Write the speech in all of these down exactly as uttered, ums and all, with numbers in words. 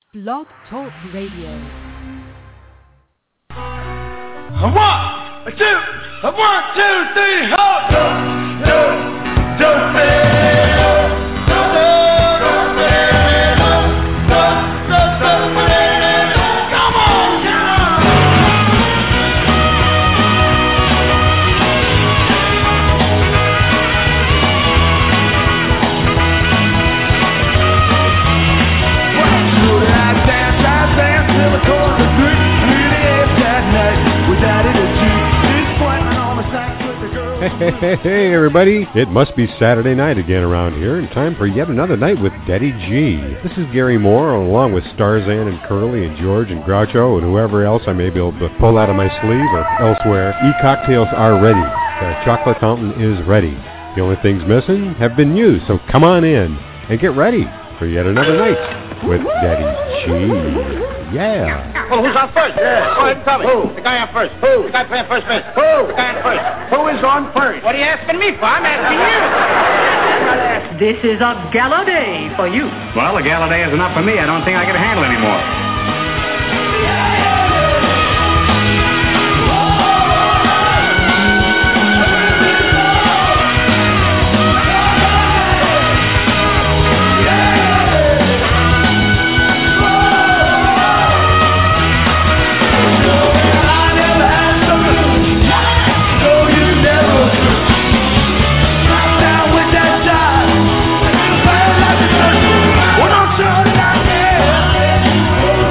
Blog Talk Radio. A one, a two, a one, two, three, ho! Don't, don't, don't fail. Don't, don't fail. Don't, don't, don't fail. Come on, Hey, hey, hey, everybody. It must be Saturday night again around here, and time for yet another night with Daddy G. This is Gary Moore, along with Starzan and Curly and George and Groucho and whoever else I may be able to pull out of my sleeve or elsewhere. E-cocktails are ready. The chocolate fountain is ready. The only things missing have been used, so come on in and get ready for yet another night with Daddy G. Yeah. Well, who's on first? Yeah. Go ahead and tell me. Who? The guy on first. Who? The guy playing first base. Who? The guy on first. Who is on first? What are you asking me for? I'm asking you. This is a gala day for you. Well, a gala day is enough for me. I don't think I can handle anymore. Well, don't you like it?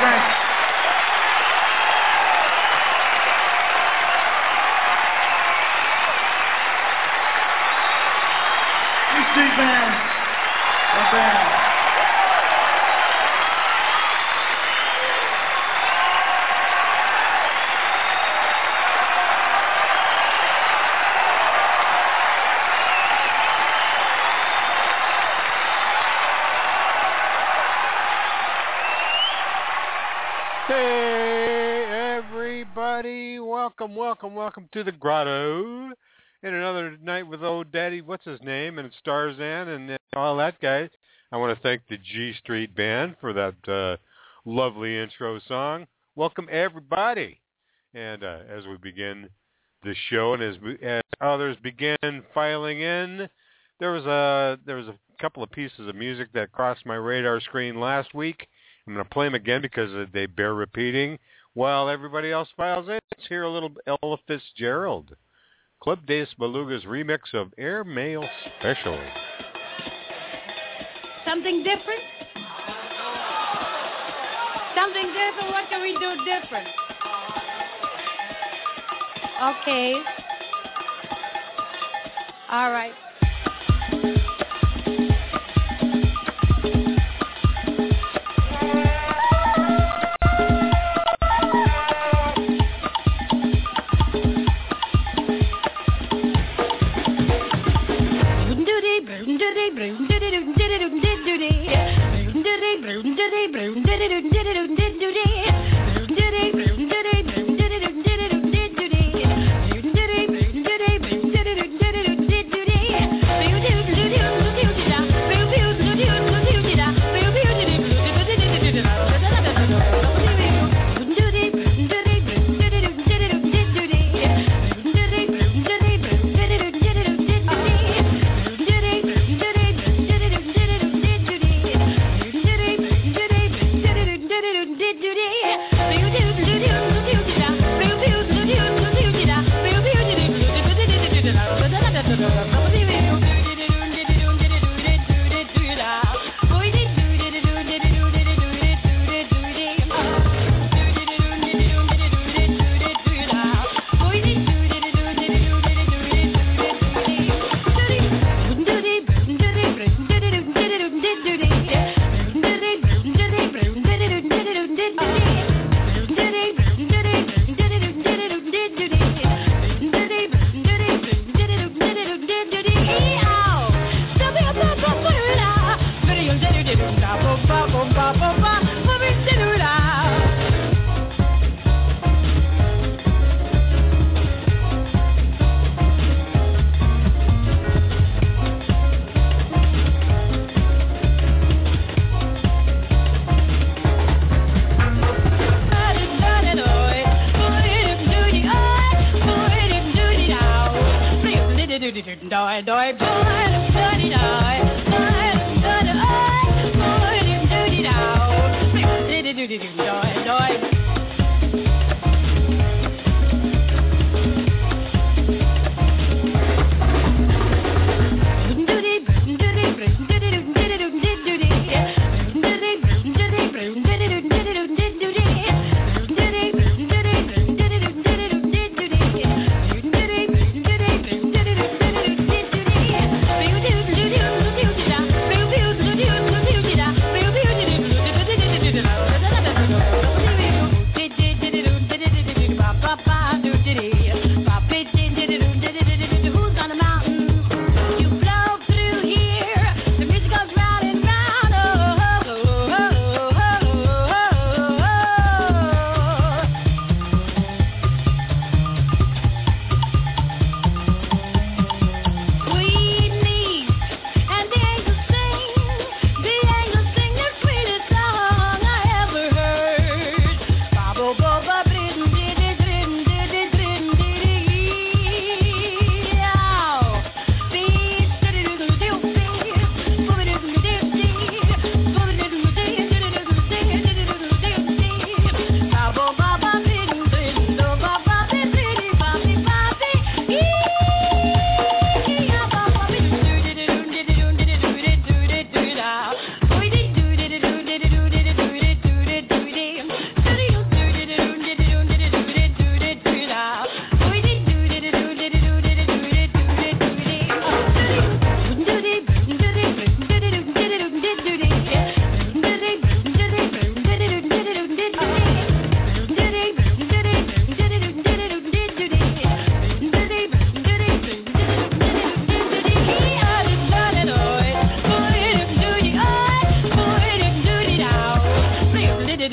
Thanks. East Street Band. Our band. Hey, everybody. Welcome, welcome, welcome to the Grotto. And another night with old Daddy, what's his name, and Starzan, and all that guy. I want to thank the G Street Band for that uh, lovely intro song. Welcome, everybody. And uh, as we begin the show, and as, we, as others begin filing in, there was a there was a couple of pieces of music that crossed my radar screen last week. I'm going to play them again because they bear repeating while everybody else files in. Let's hear a little Ella Fitzgerald. Club Des Belugas remix of Airmail Special. Something different? Something different? What can we do different? Okay. All right. Do do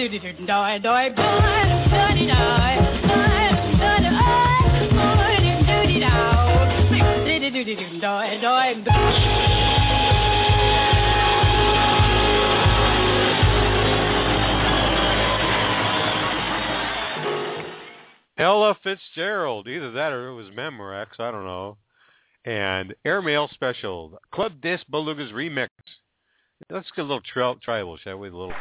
Ella Fitzgerald, either that or it was Memorex, I don't know. And Airmail Special, Club Disc Belugas Remix. Let's get a little tri- tribal, shall we? A little.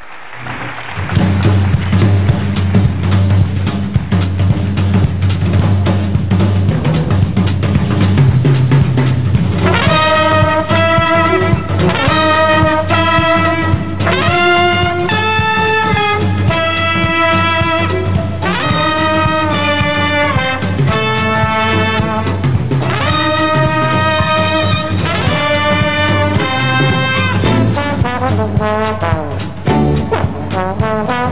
Thank you.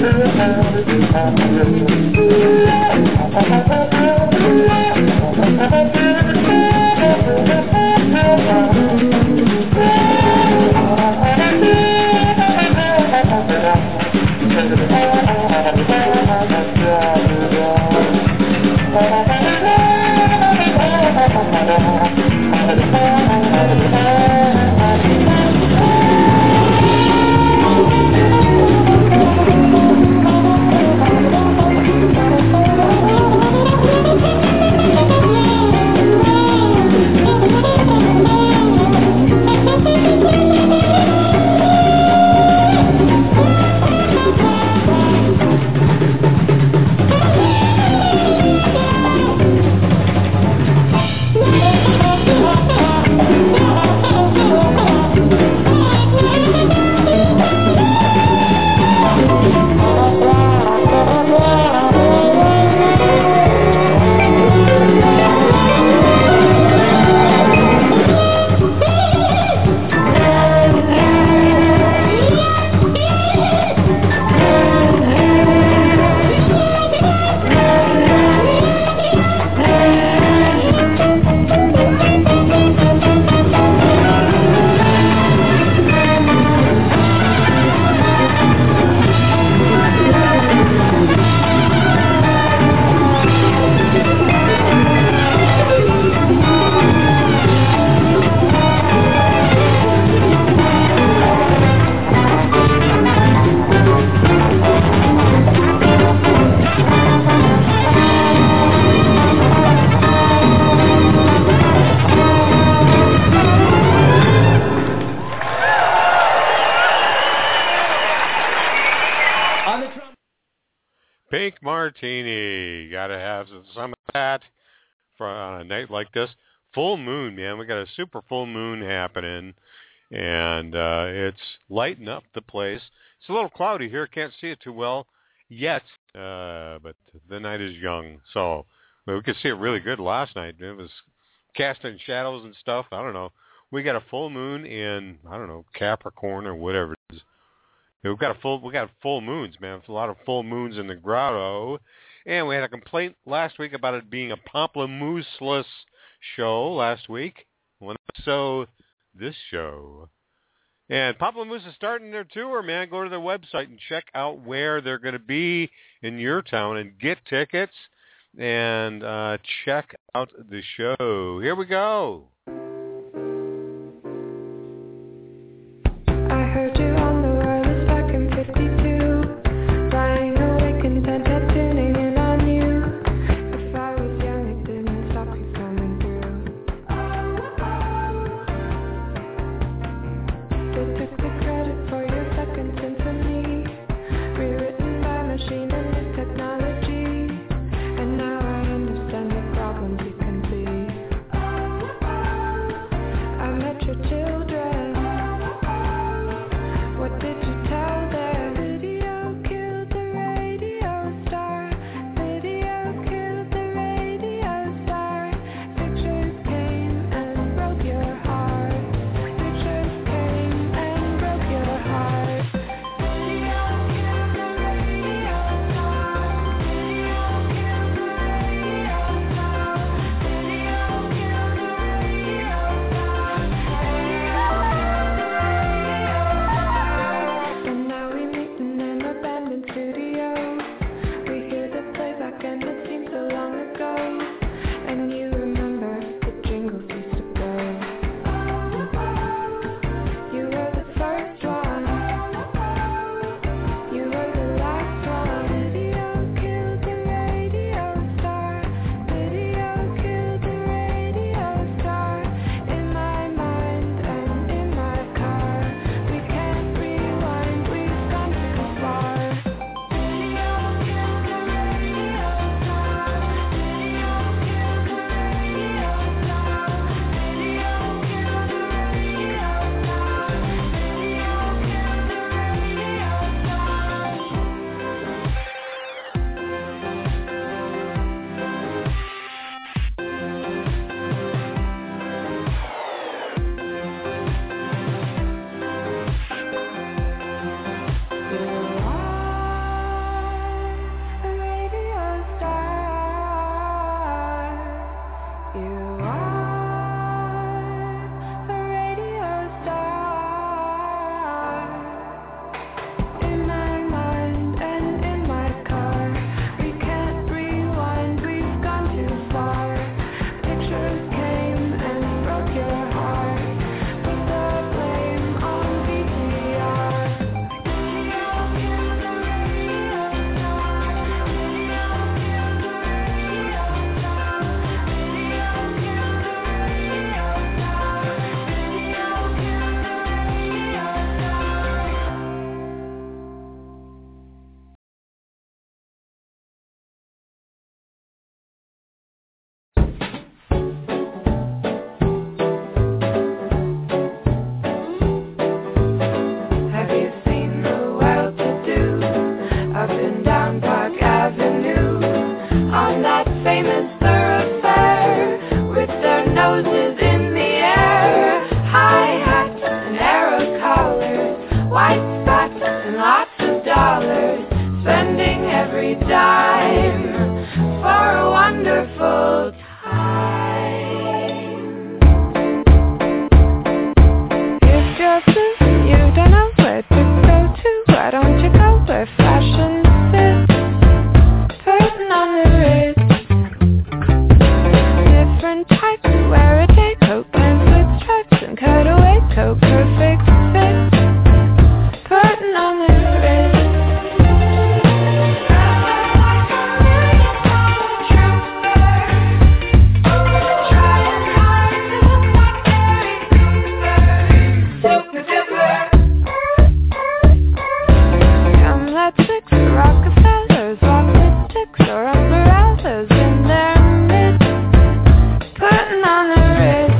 Pink Martini. Gotta have some of that for on a night like this. Full moon, man. We got a super full moon happening, and uh, it's lighting up the place. It's a little cloudy here. Can't see it too well yet, uh, but the night is young. So but we could see it really good last night. It was casting shadows and stuff. I don't know. We got a full moon in, I don't know, Capricorn or whatever it is. We've got a full, we got full moons, man. There's a lot of full moons in the grotto. And we had a complaint last week about it being a pamplemousse-less show last week. Well, so this show. And Pamplemousse is starting their tour, man. Go to their website and check out where they're going to be in your town and get tickets and uh, check out the show. Here we go. And now I understand the problems you can see. every dime for a wonderful time. If you're blue and you don't know where to go to, why don't you go where fashion sits, putting on the ritz. Different types who wear a day coat, pants with stripes and cutaway coat, perfect fit, putting on the ritz. Rockefellers, walk with sticks or umbrellas in their midst, putting on the ritz.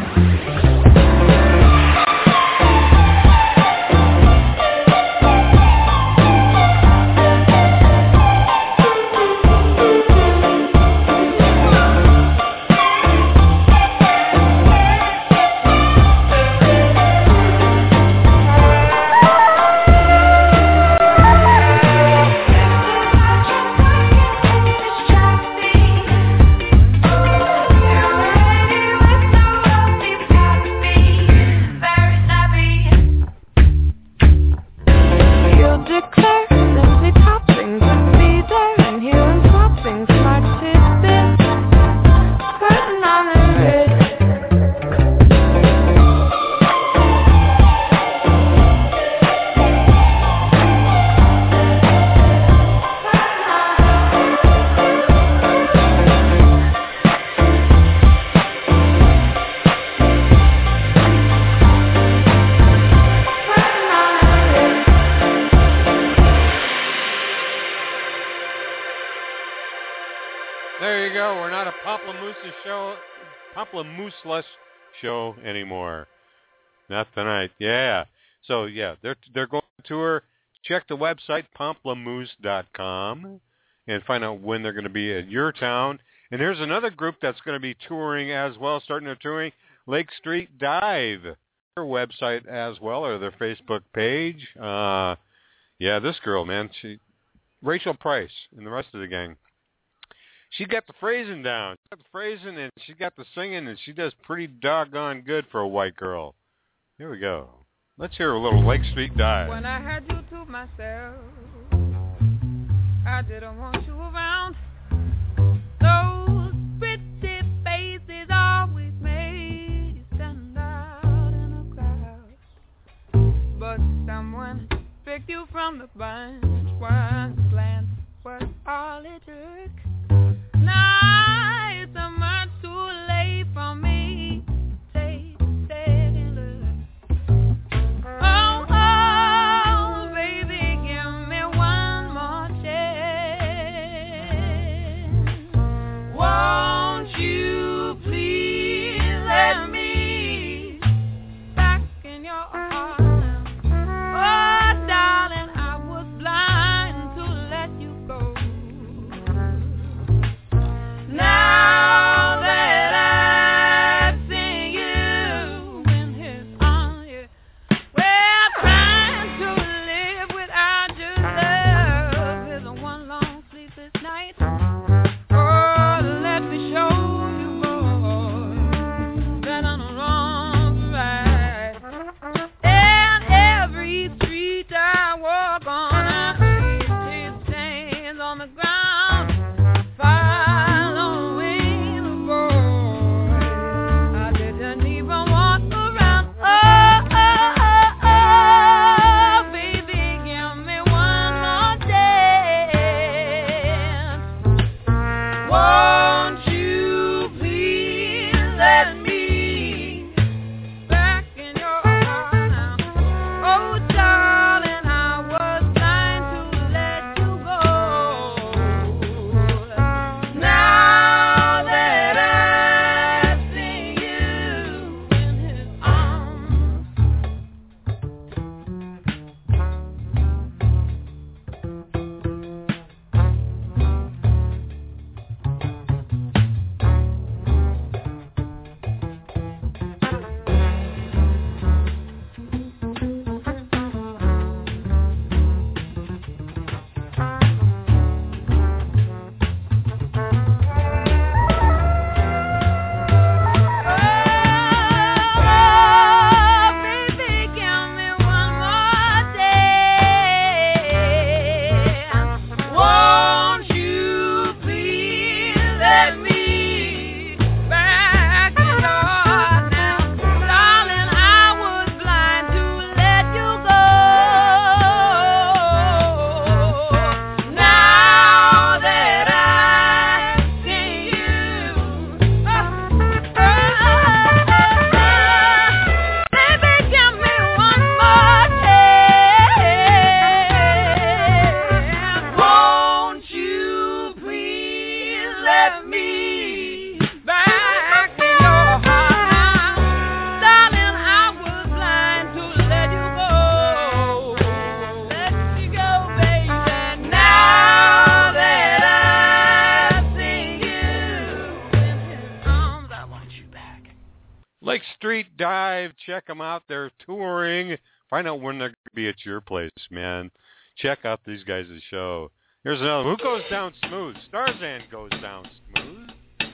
Moose-less show anymore. Not tonight. Yeah. So yeah, they're they're going to tour. Check the website pomplamoose dot com and find out when they're going to be at your town. And there's another group that's going to be touring as well, starting their touring. Lake Street Dive, their website as well, or their Facebook page. Uh, yeah, this girl, man, she Rachel Price and the rest of the gang. She got the phrasing down. She got the phrasing and she got the singing, and she does pretty doggone good for a white girl. Here we go. Let's hear a little Lake Street Dive. When I had you to myself, I didn't want you around. Those pretty faces always made you stand out in a crowd. But someone picked you from the bunch. One glance was all it took. Now it's much too late for me to take a second look. Oh, oh, baby, give me one more chance. Won't you please let me back in your arms? Oh, darling, I was blind to let you go. Now that I've seen you in his arms, yeah, we're trying to live without your love. Is one long sleepless night. Oh, let me show you, boy, that I'm wrong right. And every street I walk on, I see his chains on the ground. Following the boy, I didn't even walk around. Oh, oh, oh, oh, baby, give me one more chance. Won't you please let me back in your arms now? Oh, darling, I was blind to let you go. Street Dive. Check them out. They're touring. Find out when they're going to be at your place, man. Check out these guys' show. Here's another. Who goes down smooth? Starzan goes down smooth.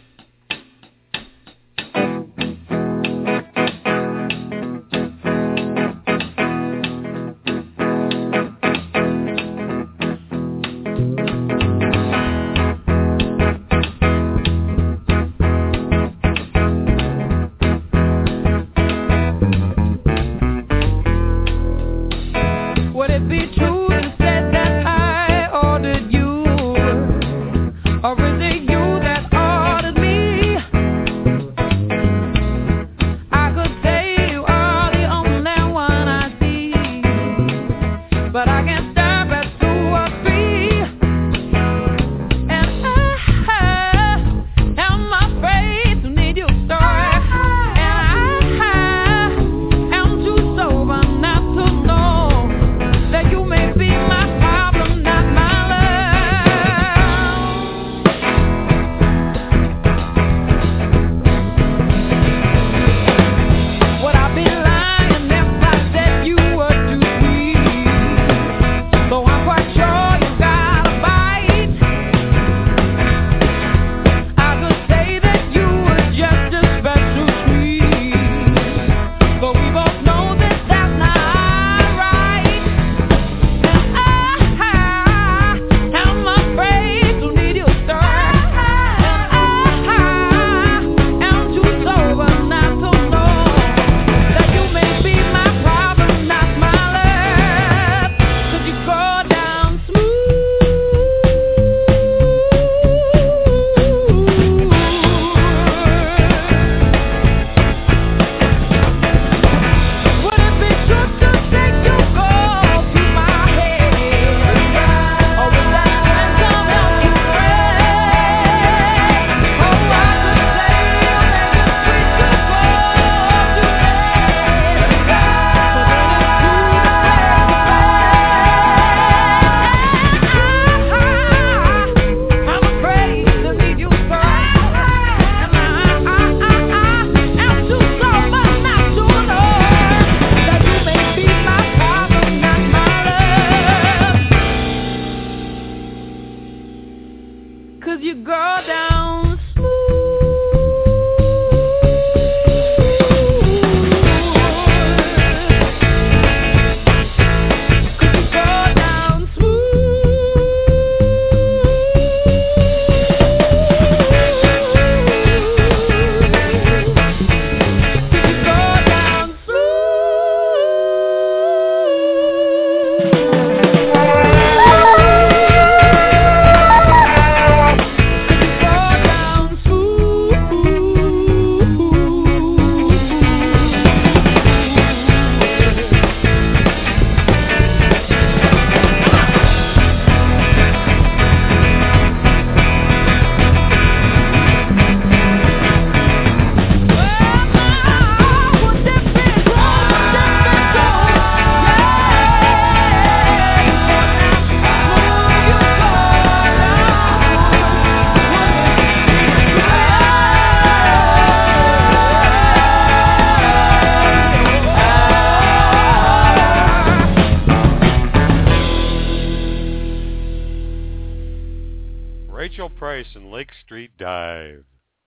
Price and Lake Street Dive.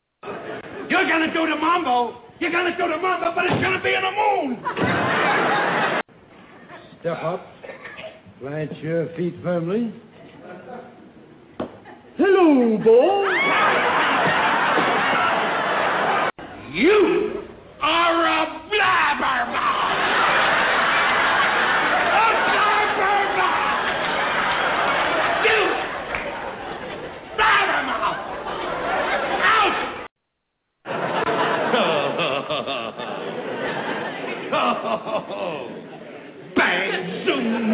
You're gonna do the mambo. You're gonna do the mambo, but it's gonna be in the moon. Step up. Plant your feet firmly. Hello, boy. You are a blabbermouth. A blabbermouth. You blabbermouth. Out. Bang zoom.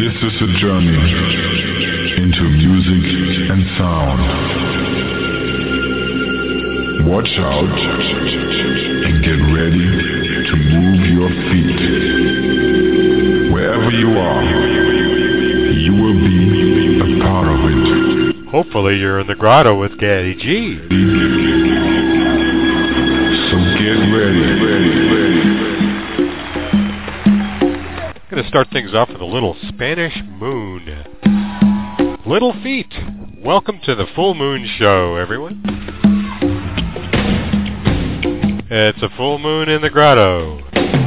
This is a journey into music and sound. Watch out and get ready to move your feet. Wherever you are, you will be a part of it. Hopefully you're in the grotto with Gaddy G. So get ready, ready, ready. I'm going to start things off with a little Spanish Moon. Little Feet. Welcome to the Full Moon Show, everyone. It's a full moon in the grotto.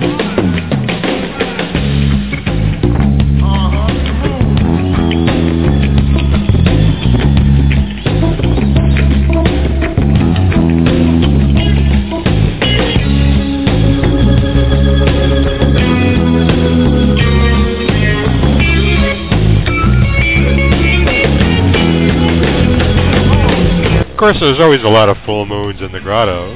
Of course, there's always a lot of full moons in the grotto.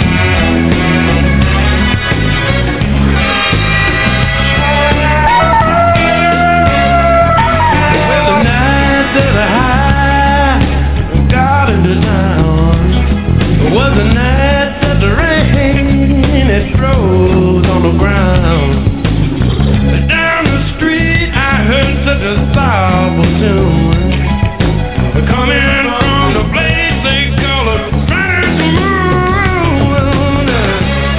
Was the night that the rain it froze on the ground. Down the street I heard such a sorrowful tune coming from the place they call a Spanish Moon.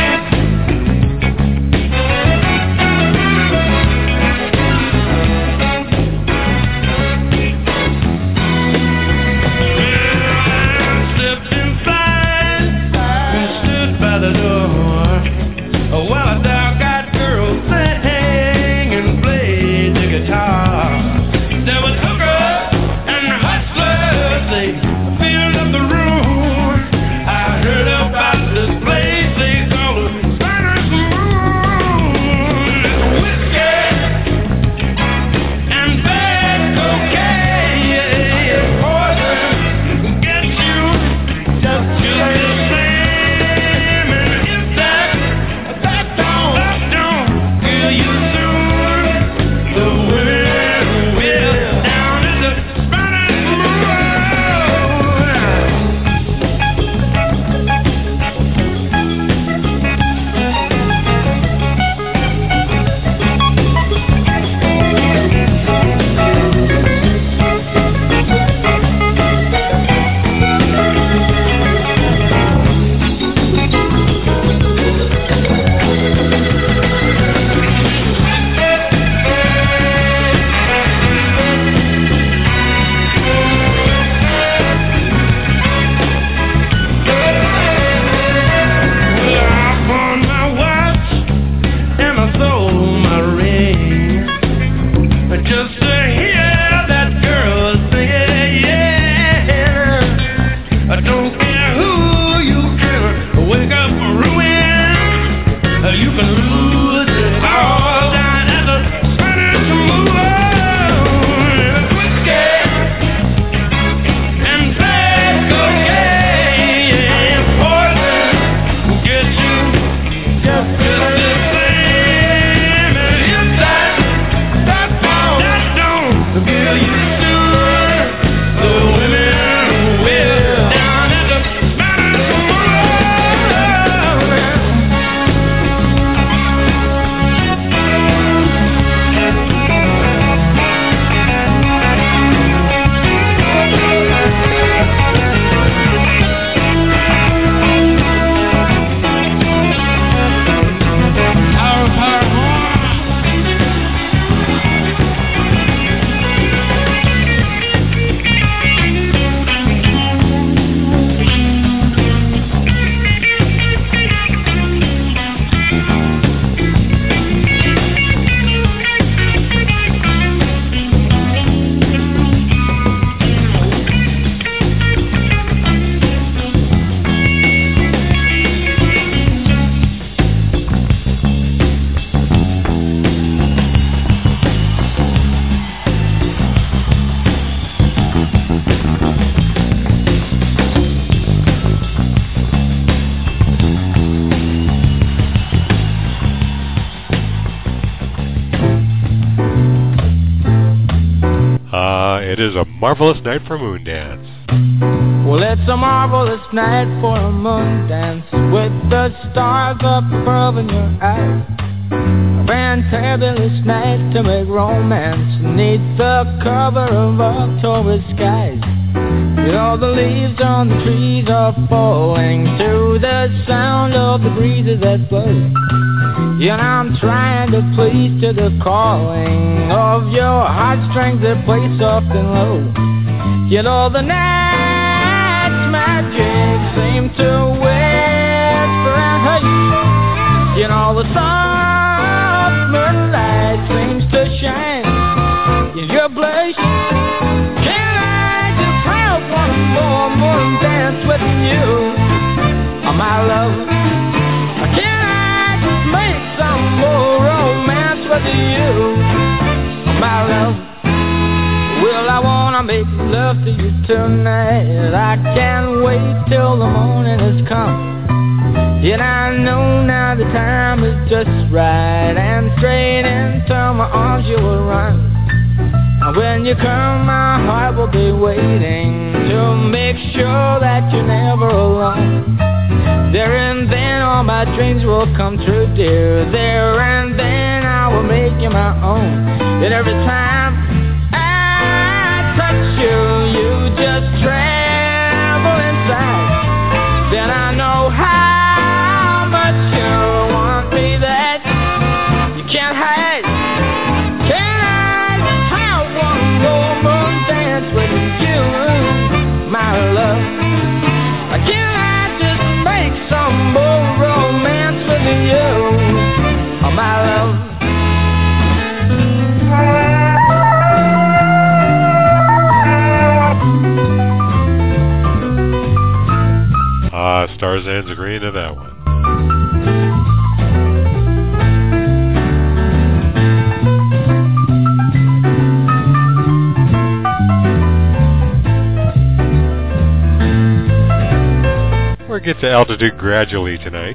It is a marvelous night for moon dance. Well, it's a marvelous night for a moon dance with the stars up above in your eyes. A fantabulous night to make romance beneath the cover of October skies. You know the leaves on the trees are falling to the sound of the breezes that blow. You know I'm trying to please to the calling of your heartstrings that play soft and low. You know the night's magic seems to whisper and hush. You know the soft moonlight seems to shine in your blush. Can I just have one more moon dance with you, oh, my love? Can I just make some more romance with you, oh, my love? Well, I wanna make love to you tonight. I can't wait till the morning has come. Yet I know now the time is just right, and straight into my arms you will run. And when you come, my heart will be waiting to make sure that you're never alone. There and then all my dreams will come true, dear. There and then I will make you my own. And every time you, you just travel inside. Then I know how much you want me that you can't hide. Can I have one more moon dance with you, my love? Can I just make some more romance with you, oh, my love? Ah, Starzan's agreeing to that one. We'll get to altitude gradually tonight.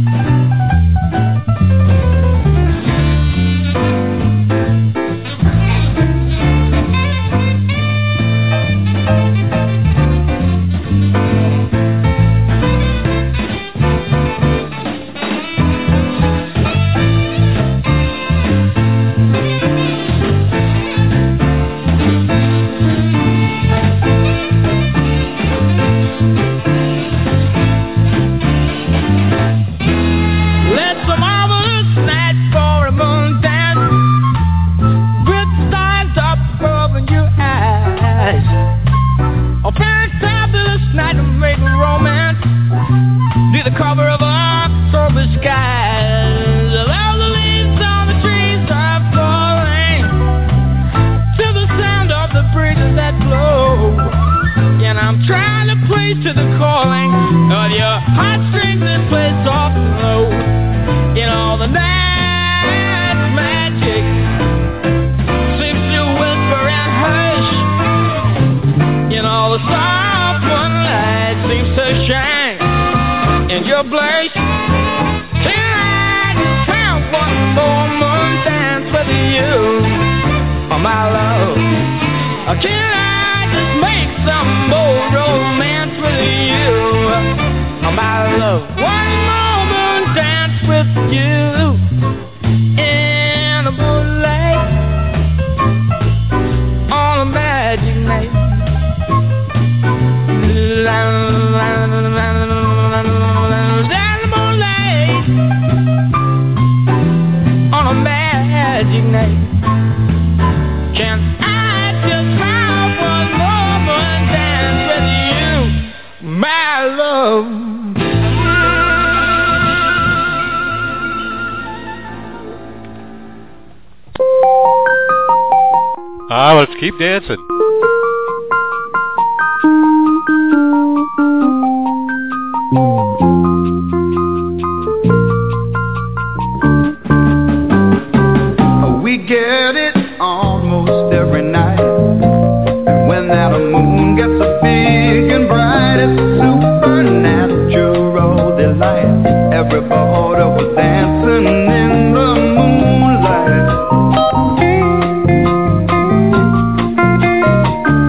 Ah, let's keep dancing. We get it almost every night. And when that moon gets so big and bright, it's a supernatural delight. Everybody was dancing in the moonlight.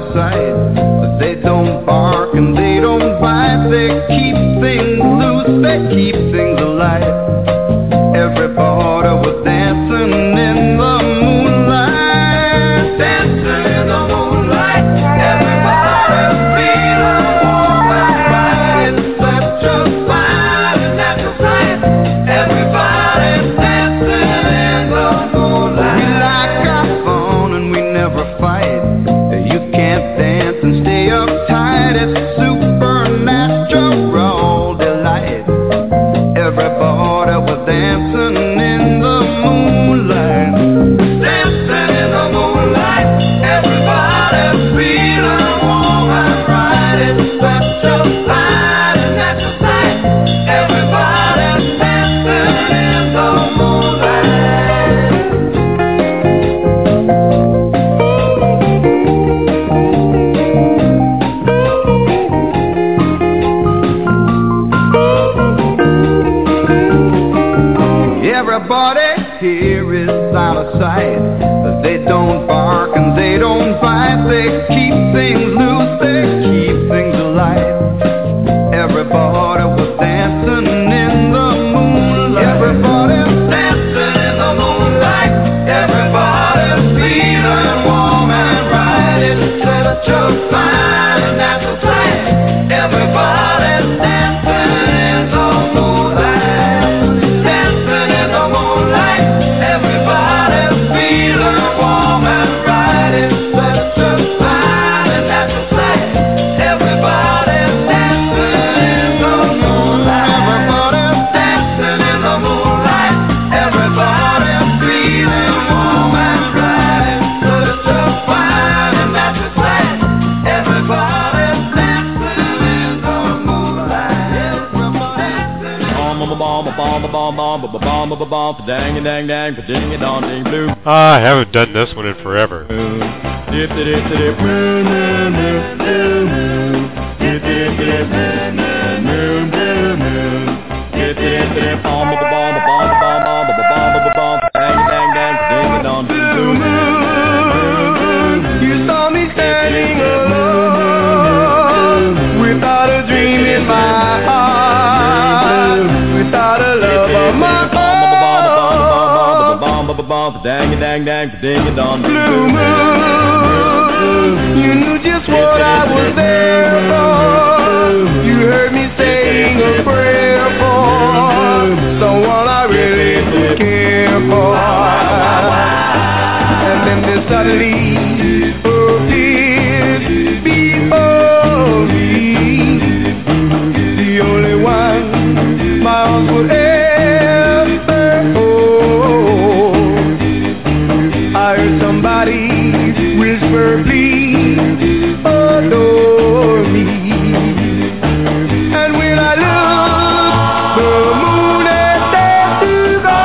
of sight. But they don't bark and they don't bite. They keep things loose, they keep things alive. Everybody was dancing in the moonlight, dancing in the moonlight. Everybody feeling warm and bright. It's such a fine and natural sight. Everybody's dancing in the moonlight. We like our fun and we never fight. You can't dance and stay uptight. It's supernatural delight. Everybody was dancing in the moonlight, dancing in the moonlight. Everybody feeling warm and bright. It's such a fine and natural sight. Everybody's dancing in the Everybody here is out of sight. But they don't bark and they don't bite. They keep things loose, they keep things alive. Everybody was dancing in the moonlight. Everybody's dancing in the moonlight. Everybody's feeling warm and bright. It's such a fine and natural sight. Everybody's dancing in the moonlight, dancing in the moonlight. Everybody's feeling warm and bright. It's such a fine and natural sight. Everybody's dancing in the moonlight. Everybody's dancing in the moonlight. Everybody's feeling warm and bright. It's such a fine and natural sight. Everybody's dancing in the moonlight. Dang and dang dang, ding and on ding blue. Ah, I haven't done this one in forever. Dip dip dip dip moon moon moon moon. Dip dip dip moon moon moon moon. Dip dip dip bomb bomb bomb bomb bomb bomb bomb bomb. Dang dang dang, ding and on ding blue moon. You saw me standing alone, without a dream in my heart, without a love of my own. Dang dang dang, ding and on blue moon. You knew just what I was there for. You heard me saying a prayer for someone I really do care for. And then there suddenly appeared before me, the only one my arms would ever hold. I heard somebody whisper, please adore me. And when I looked, the moon had danced to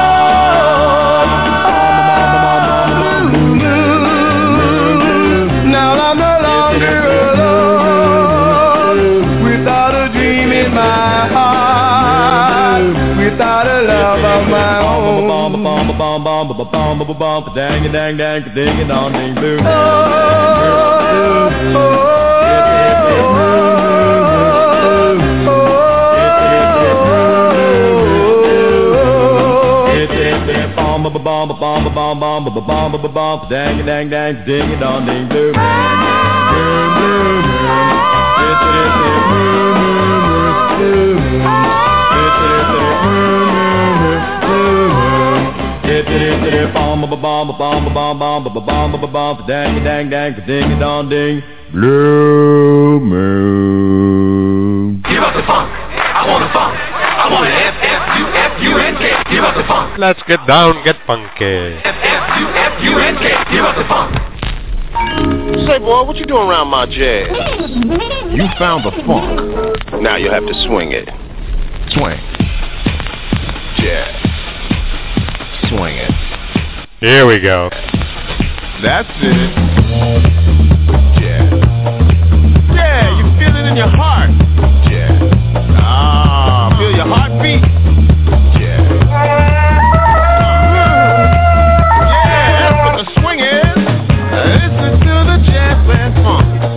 gold. Blue moon, now I'm no longer alone, without a dream in my heart, without a love of my own. Bomb bomb bomb bomb bomb bomb, dang dang dang, ding and on ding blue. Bomb bomb bomb bomb bomb bomb bomb bomb, dang dang dang, ding and on ding blue. Bomb bomb bomb bomb bomb bomb bomb bomb, dang dang dang, ding and on ding blue moon. Give up the funk, I want the funk, I want it F F U F U N K. Give up the funk. Let's get down, get funky. F F U F U N K. Give up the funk. Say, boy, what you doing around my jazz? You found the funk. Now you have to swing it. Swing. Jazz. Swing it. Here we go. That's it. Jazz. Yeah, you feel it in your heart. Jazz. Ah, feel your heartbeat. Jazz. Yeah, that's what the swing is. Listen to the jazz band funk.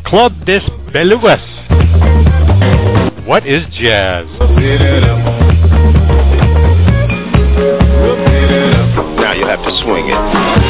Club Dis Belugas. What is jazz? Now you have to swing it.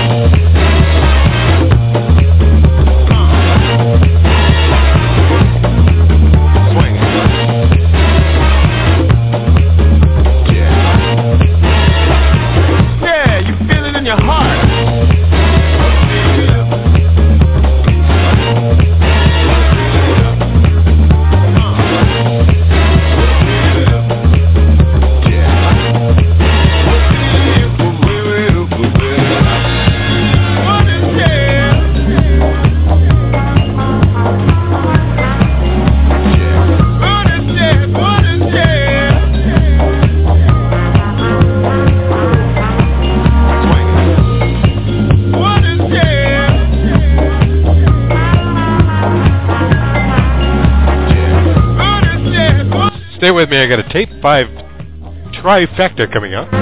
Stay with me, I got a tape five trifecta coming up.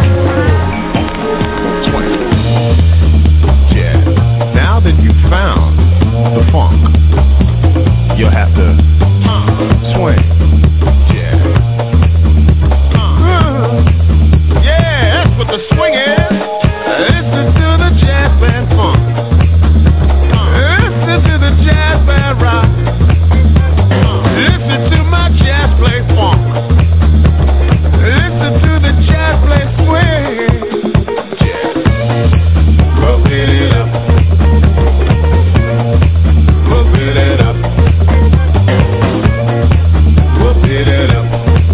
Yeah. Now that you've found the funk, you'll have to swing. Yeah. Yeah, that's what the swing is. Listen to the jazz band funk. Listen to the jazz band rock. Listen to my jazz play funk. Listen to the jazz play swing. Yeah. Rub it up. Rub it up. Rub it up.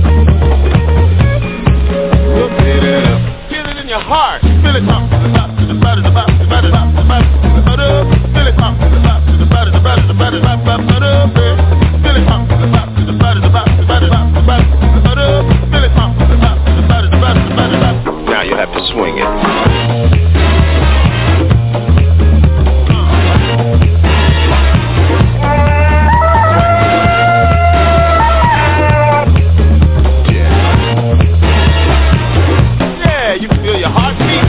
Rub it up. Feel it in your heart. Feel it up to the top, to the bottom, the bottom, the bottom, the bottom, the bottom. Feel it up to the top, to the bottom, the bottom, the bottom, the bottom, the bottom. Feel it up to the top, to the bottom, the bottom, the bottom, the bottom, the bottom. Feel it up to the top, to the bottom, the bottom, the bottom, the bottom. Now you have to swing it. Yeah, you can feel your heartbeat.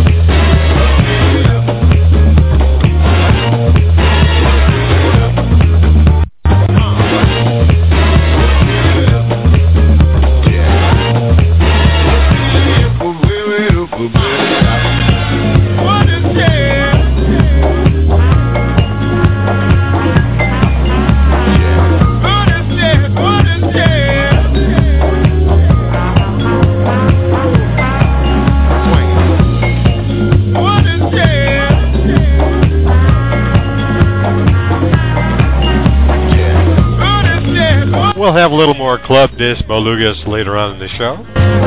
We'll have a little more Club Dis Belugas later on in the show.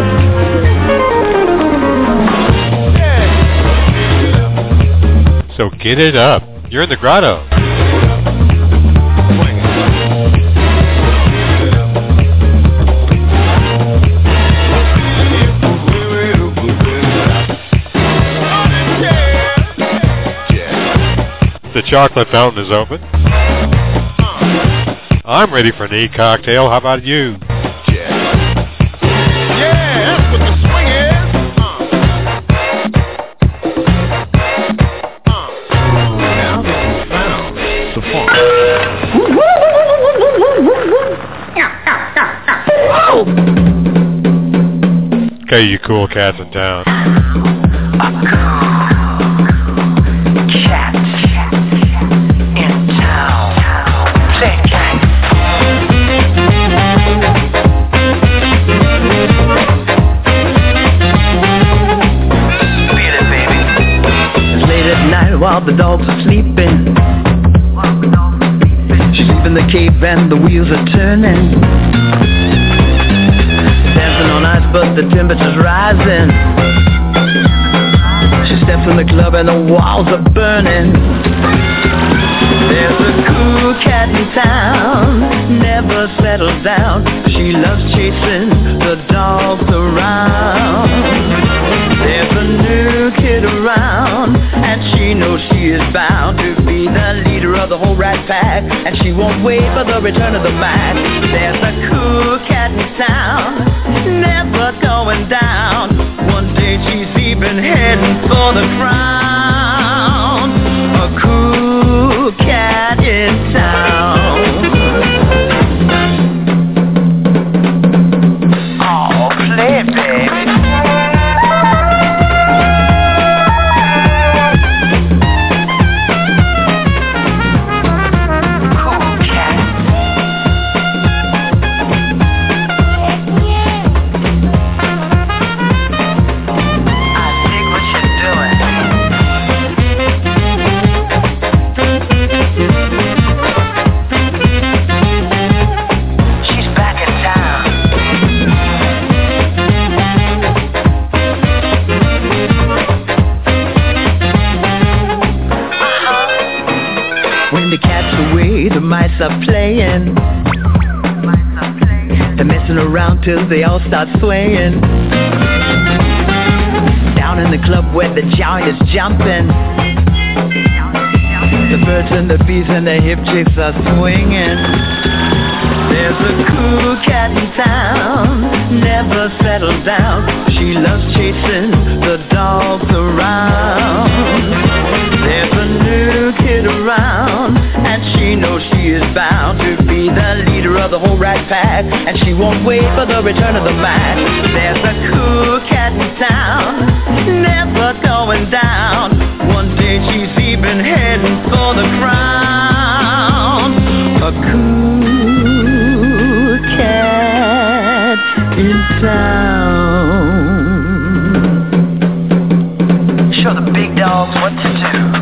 So get it up. You're in the grotto. The chocolate fountain is open. I'm ready for an e-cocktail. How about you? Yeah. Yeah, that's what the swing is. Uh. Uh. Now that you've found the funk. Okay, you cool cats in town. Cats in town. Play gang. While the dogs are sleeping, she's leaving the cave and the wheels are turning. Dancing on ice but the temperature's rising. She steps in the club and the walls are burning. There's a cool cat in town, never settles down. She loves chasing the dogs around. There's a new kid around, and she knows she is bound to be the leader of the whole rat pack, and she won't wait for the return of the Mac. There's a cool cat in town, never going down. One day she's even heading for the crown. A cool cat in town. When the cat's away, the mice are playing. They're messing around till they all start swaying. Down in the club where the joint is jumping, the birds and the bees and the hip chicks are swinging. There's a cool cat in town, never settles down. She loves chasing the dogs around. There's a new kid around, and she knows she is bound to be the leader of the whole rat pack, and she won't wait for the return of the Mac. There's a cool cat in town, never going down. One day she's even heading for the crown. A cool cat in town. Show the big dogs what to do.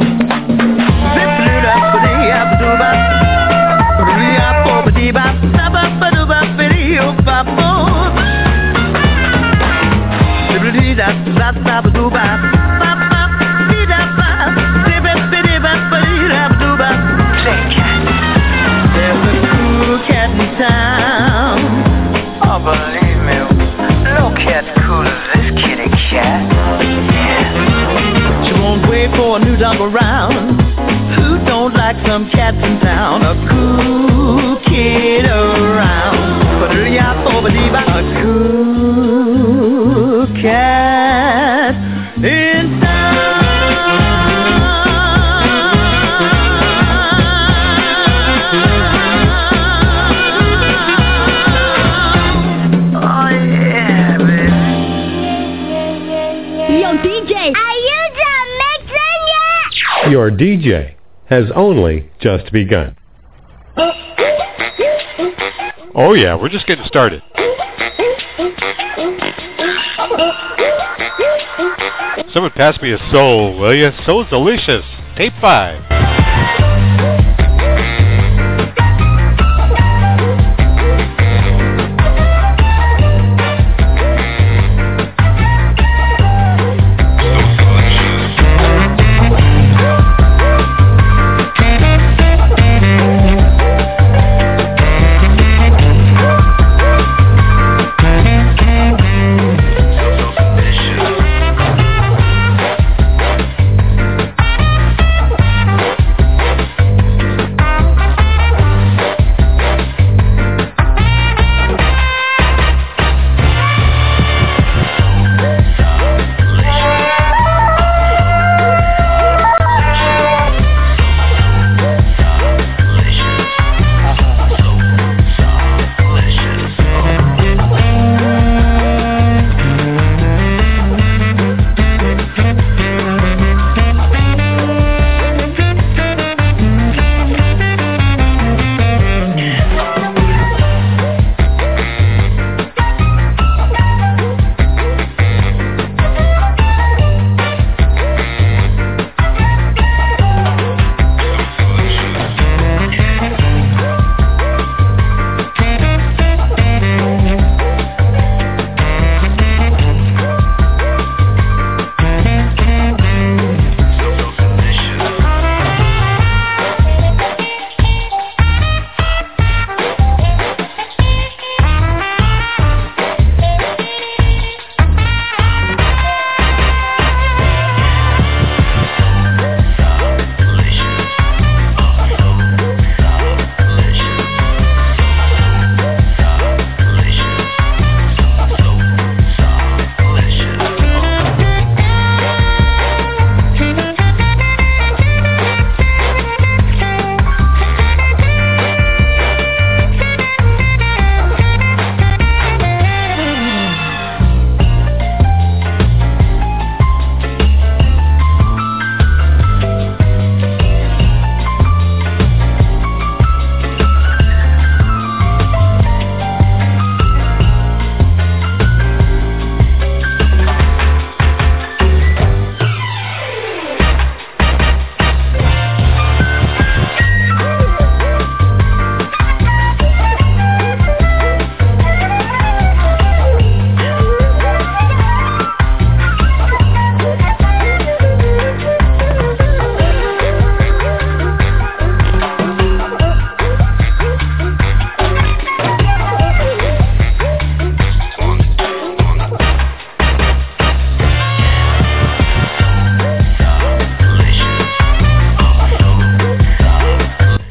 There's a cool cat in town. Oh, believe me, no cat's cool as this kitty cat. Yeah. She won't wait for a new dog around. Who don't like some cats in town? A cool kid around. A cool cat in town. Oh yeah, baby. Yo, D J, are you done mixing yet? Your D J has only just begun. Oh yeah, we're just getting started. Someone pass me a soul, will you? Soul's delicious. Tape five.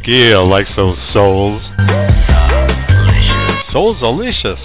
Skeel likes those souls. Soul's delicious.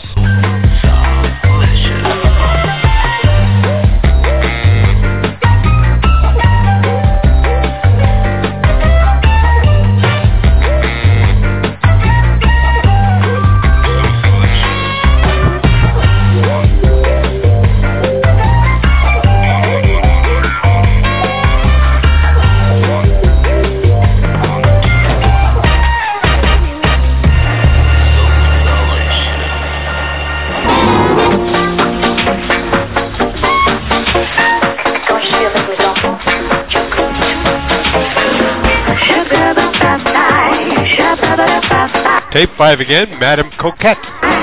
Tape five again, Madame Coquette.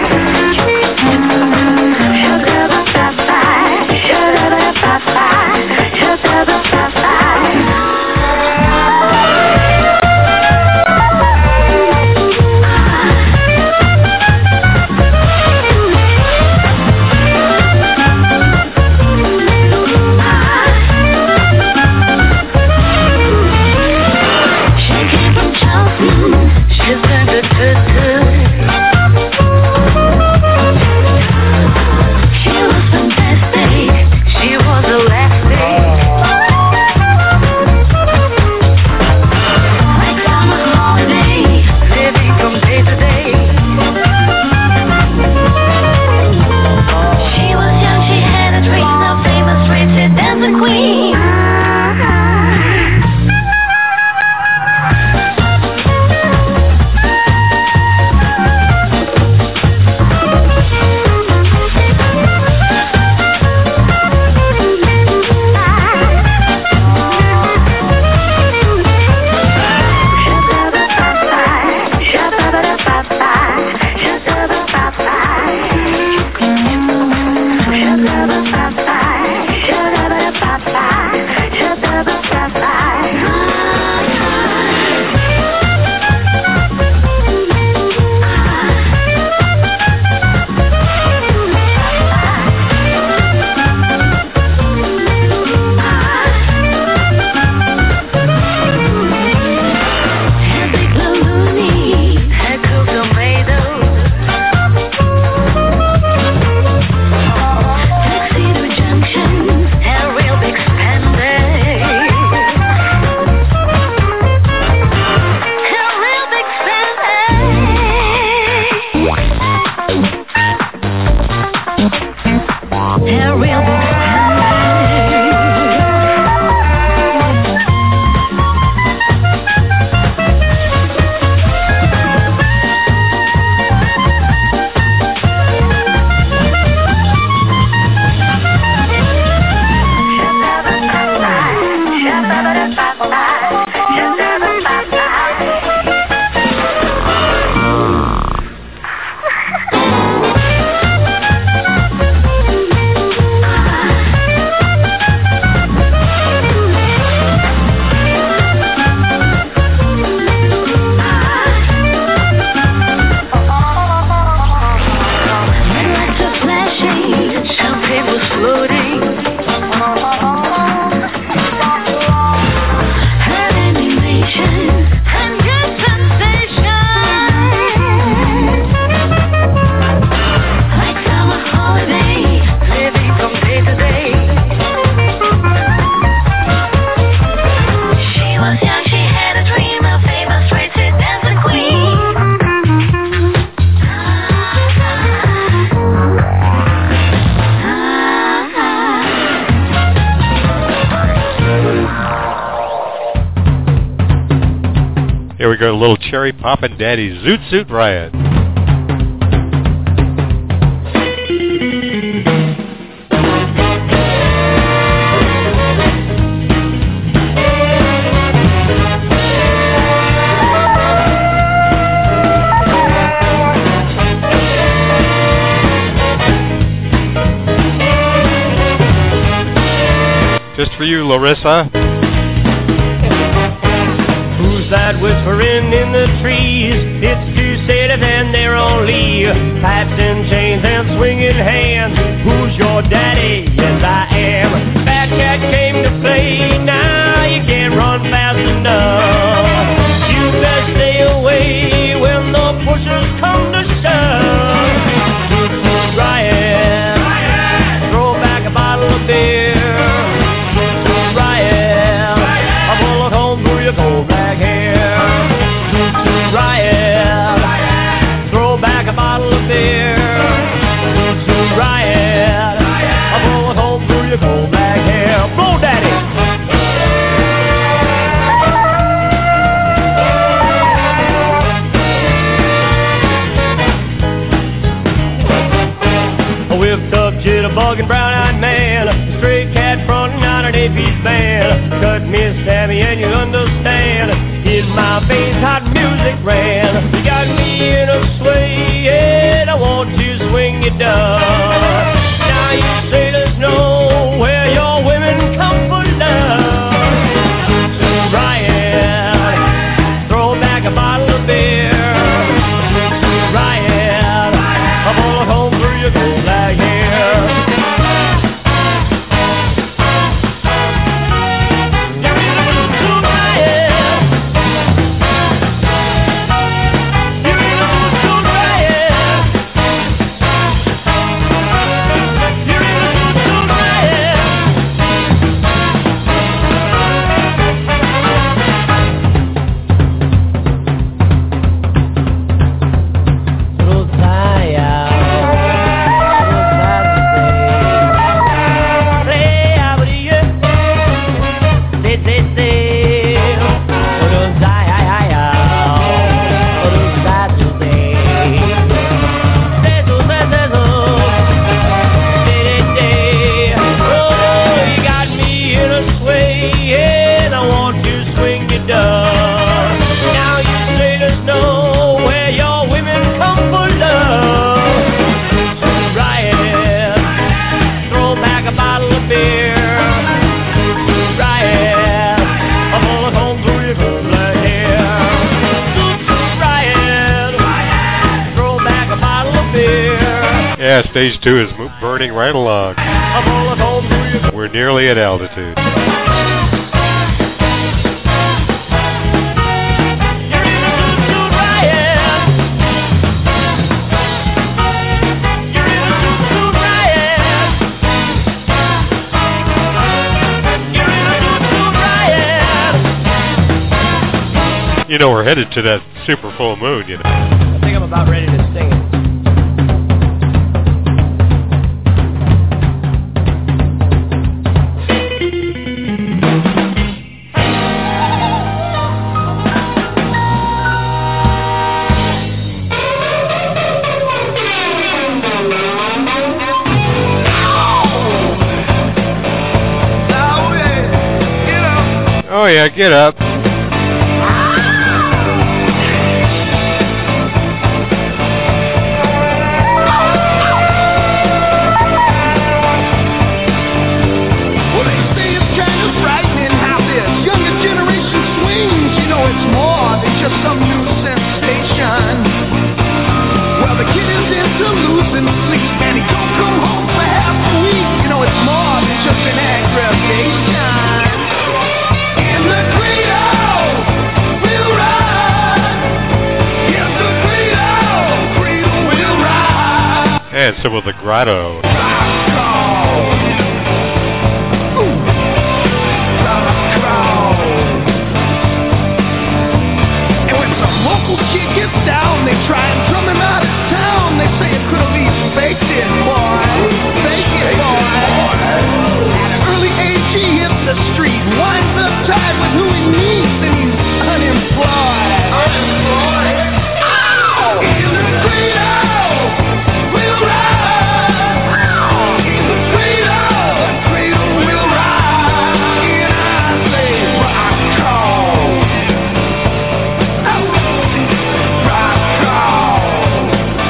Here we go, a little Cherry Poppin' Daddy Zoot Suit Riot. Just for you, Larissa. Who's that whispering in the trees? It's two cities and they're only pipes and chains and swinging hands. Who's your daddy? Yes, I am. Fat Cat came to play. Now you can't run fast enough. You best stay dog and brown-eyed man, a stray cat frontin' out an eight-piece band. Cut me a stabby and you understand. In my veins hot music ran. You got me in a sway and I want to swing you down. Now you sailors know where your women come for love. Riot, throw back a bottle of beer. Riot, I'm all home through your gold black hair. Yeah, stage two is mo- burning right along. We're nearly at altitude. You know, we're headed to that super full moon, you know. I think I'm about ready to sing it. Oh yeah, get up. And so will the grotto. And when some local kid gets down, they try and drum him out of town. They say it could have been faked it, boy. Fake it, boy. At an early age, he hits the street, winds up tied with who he needs, and he's unemployed. Unemployed. Ow! In the Credo, we'll ride. In the Credo, the Credo will ride. And I say, rock call. Rock call.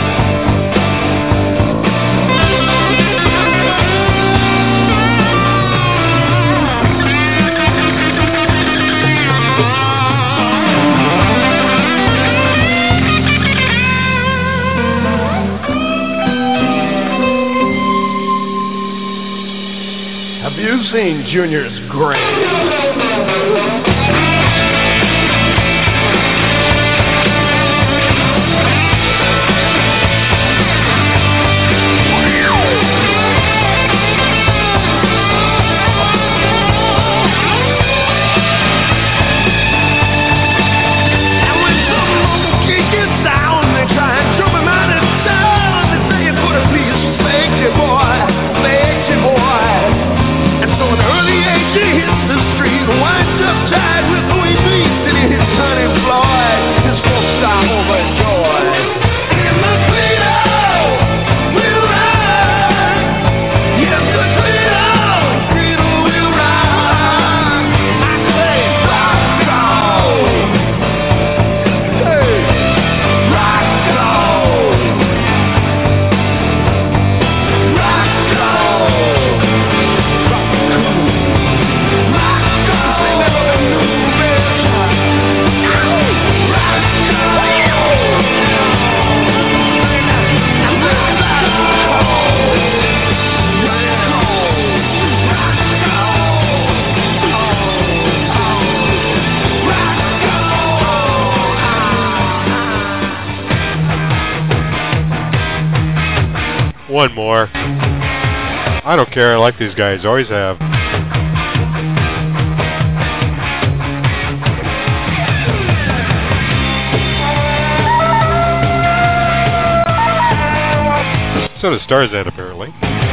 Have you seen Junior's grave? The One more. I don't care. I like these guys. Always have. So does Starzan, apparently.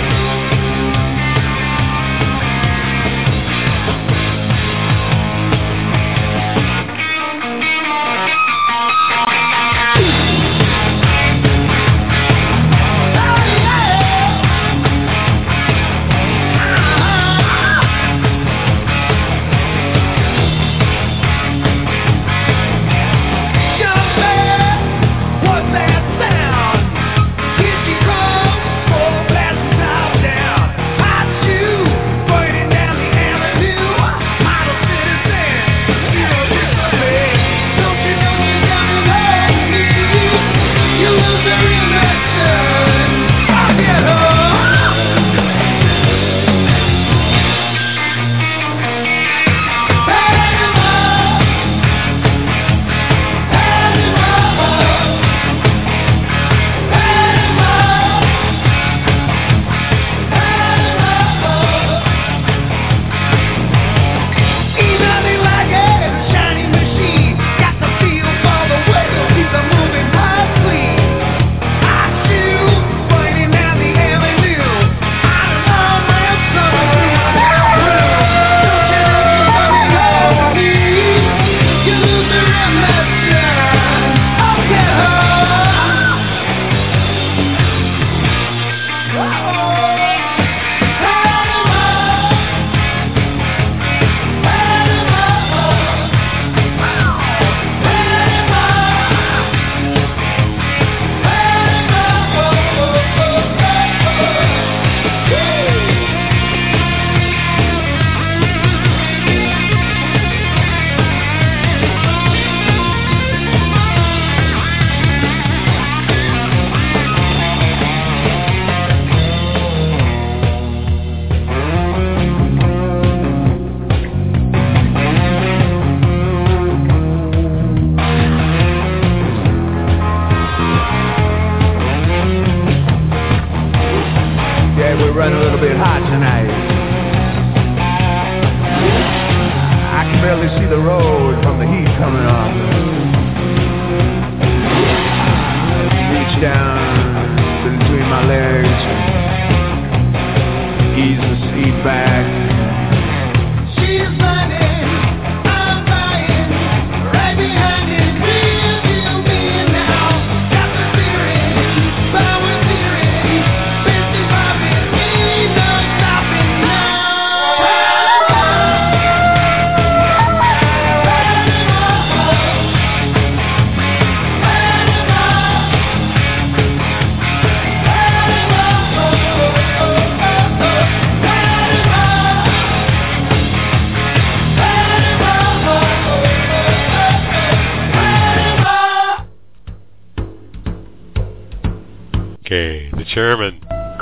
Chairman.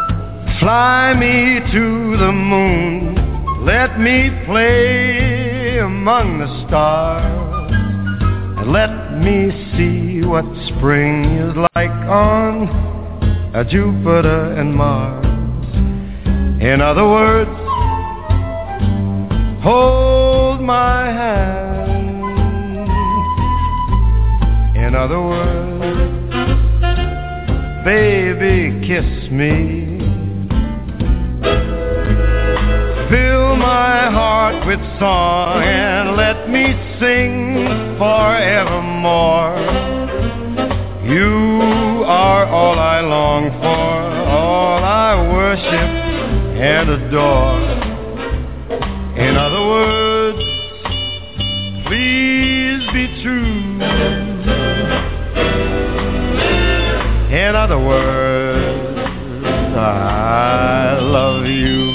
Fly me to the moon, let me play among the stars, and let me see what spring is like on uh, Jupiter and Mars. In other words, hold my hand. In other words, baby, kiss me. Fill my heart with song and let me sing forevermore. You are all I long for, all I worship and adore. In other words, please be true. In other words, I love you.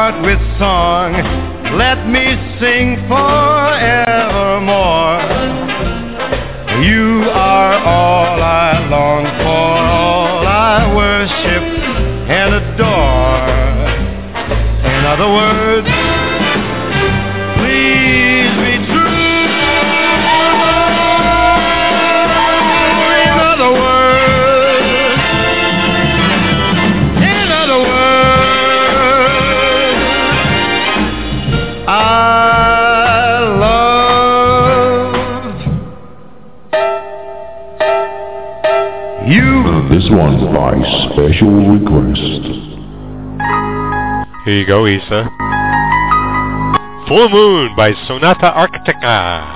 heart with song. Let me sing forevermore. You are all I long for, all I worship and adore. In other words, please be true. In other words, in other words, I love you. This one's by special request. Here you go, Issa. Full Moon by Sonata Arctica.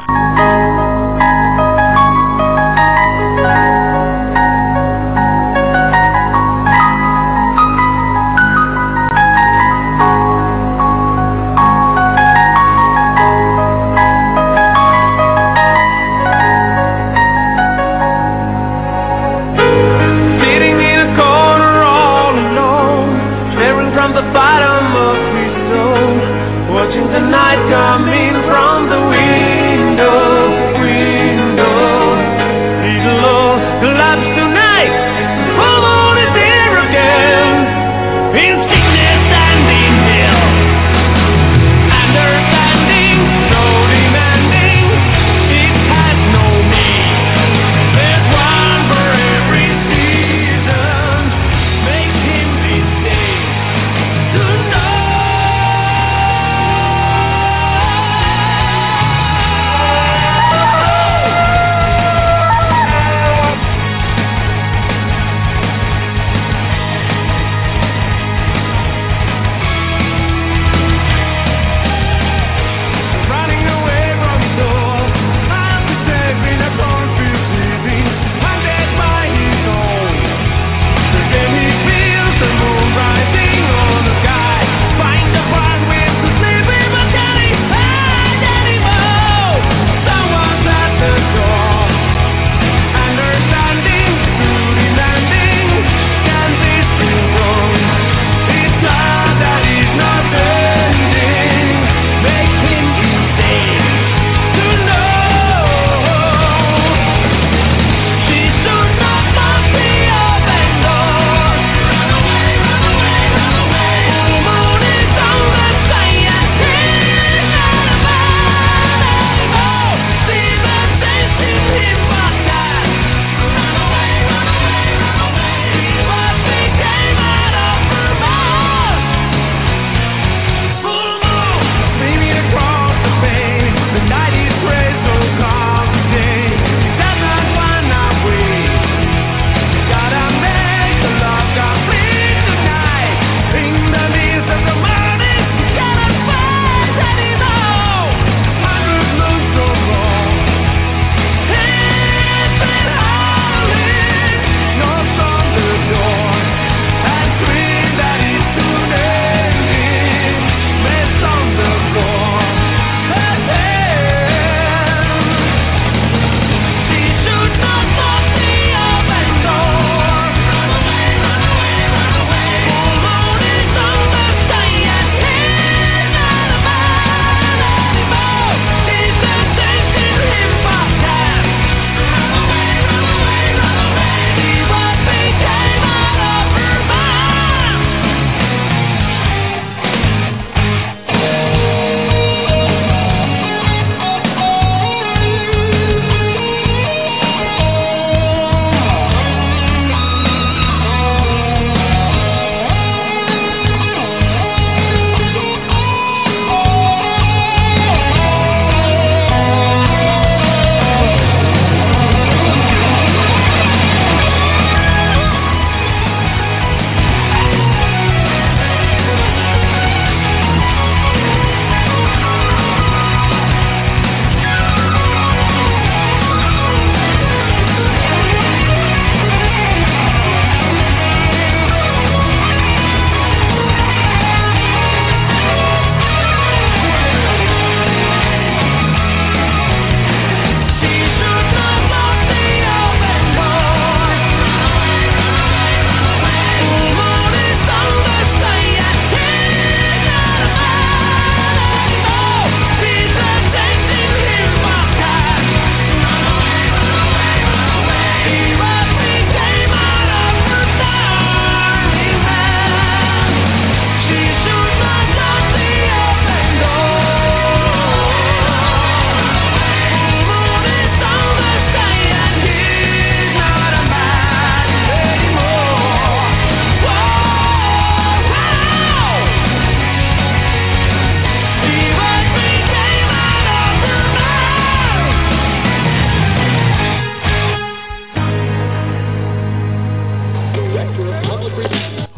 Coming from the window, window. These low collapse tonight. Full moon is here again. In sickness and in health. Understanding, so demanding. It has no meaning. There's one for every season. Make him this day to know.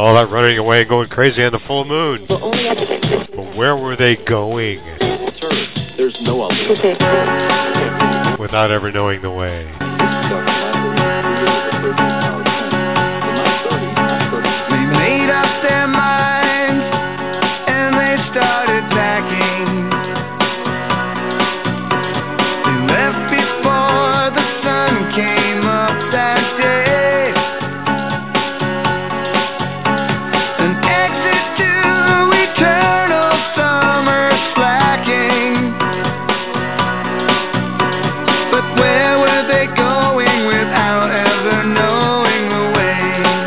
All that running away and going crazy on the full moon. But where were they going? There's no alternative. Without ever knowing the way. They made up their minds and they started packing. They left before the sun came up that day. An exit to eternal summer slacking. But where were they going without ever knowing the way?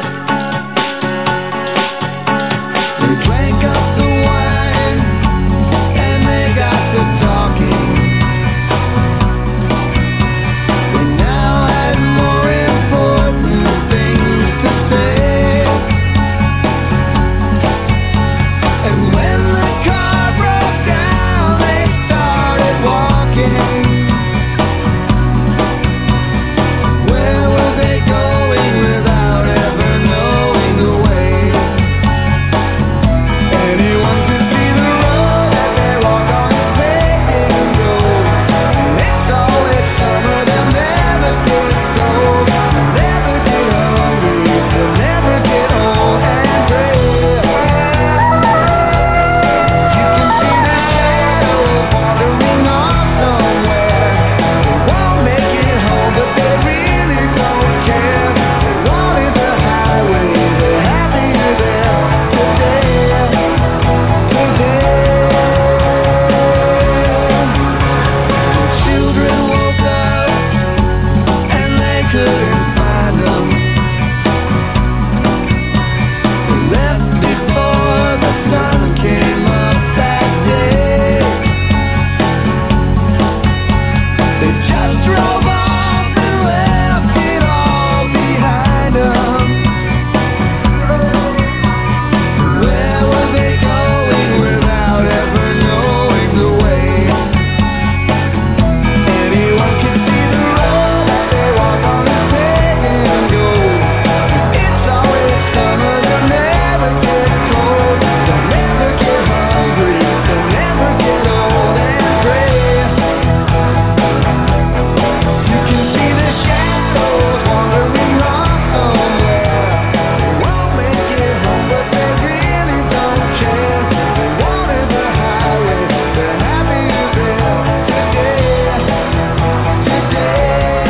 They drank up the wine and they got to talking. They now had more important things to say. And when the car broke down, they started walking. Where were they going without ever knowing the way? Anyone could see the road that they walk on and take and go. And it's always summer, they'll never get cold. They'll never get hungry, they'll never get old and gray. You can see the shadows wandering off somewhere. They won't make it home, but they really don't care. They wanted the highway, they're happier there today. Today. Children woke up and they couldn't find them. They left before the sun came up that day. They just drove off and left it all behind them. Where were they going without ever knowing the way? Anyone can see the road that they walk on and take and go. It's always summer, they'll never get cold. They'll never get hungry, they'll never get old and gray. You can see the shadows wandering off somewhere. They won't make it home, but they really don't care. They wanted the highway, they're happier there today. Today.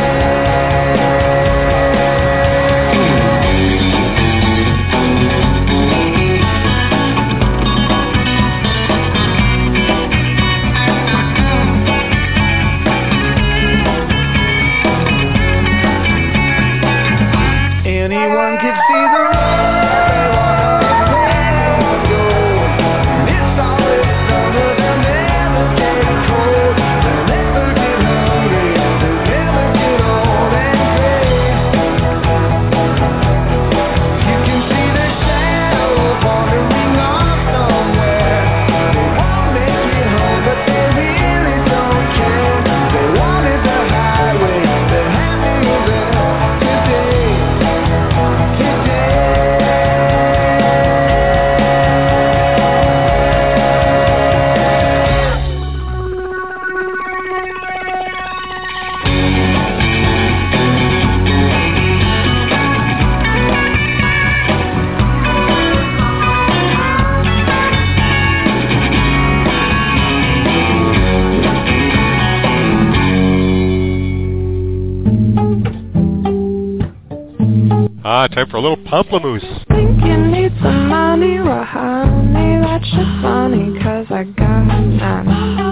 Anyone could see the road that they walk on and go. And it's always summer, they'll never get cold. They'll never get hungry, they'll never get old and gray. You can see the shadows wandering off somewhere. They won't make it home, but they really don't care. They wanted the highway, they're happier there today. Ah, time for a little pamplemousse. Think you need some money, well honey, that's just funny, cause I got none.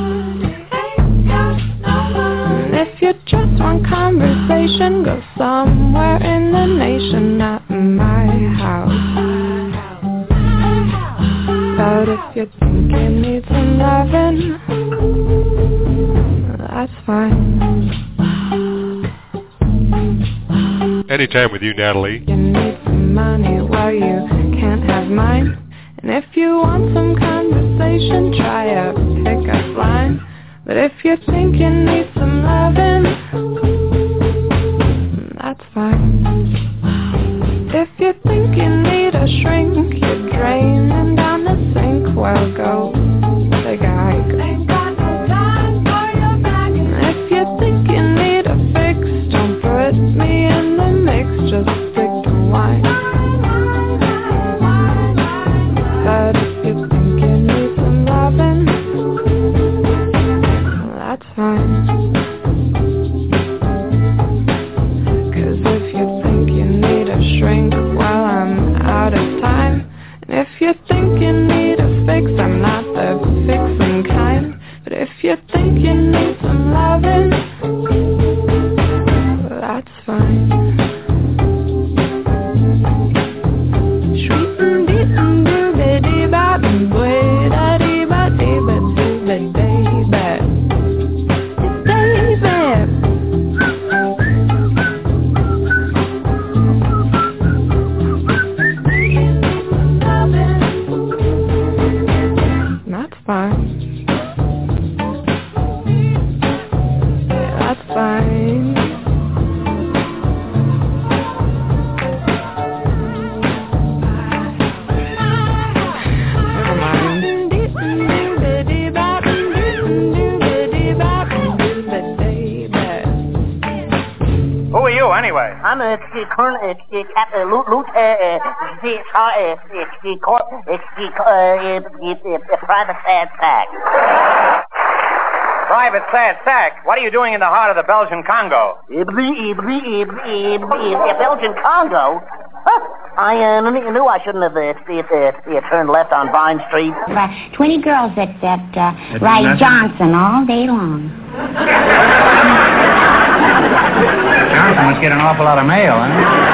And if you just want conversation, go somewhere in the nation, not in my house. But if you think you need some loving, that's fine. Anytime with you, Natalie. You need some money, well you can't have mine. And if you want some conversation, try a pickup line. But if you think you need some loving, that's fine. If you think you need a shrink, I'm a current lieutenant, private sad sack. Private sad sack? What are you doing in the heart of the Belgian Congo? Belgian Congo? Huh. I uh, knew I shouldn't have uh, uh, turned left on Vine Street. Uh, Twenty girls that, that uh, ride Johnson all day long. Johnson must get an awful lot of mail, huh?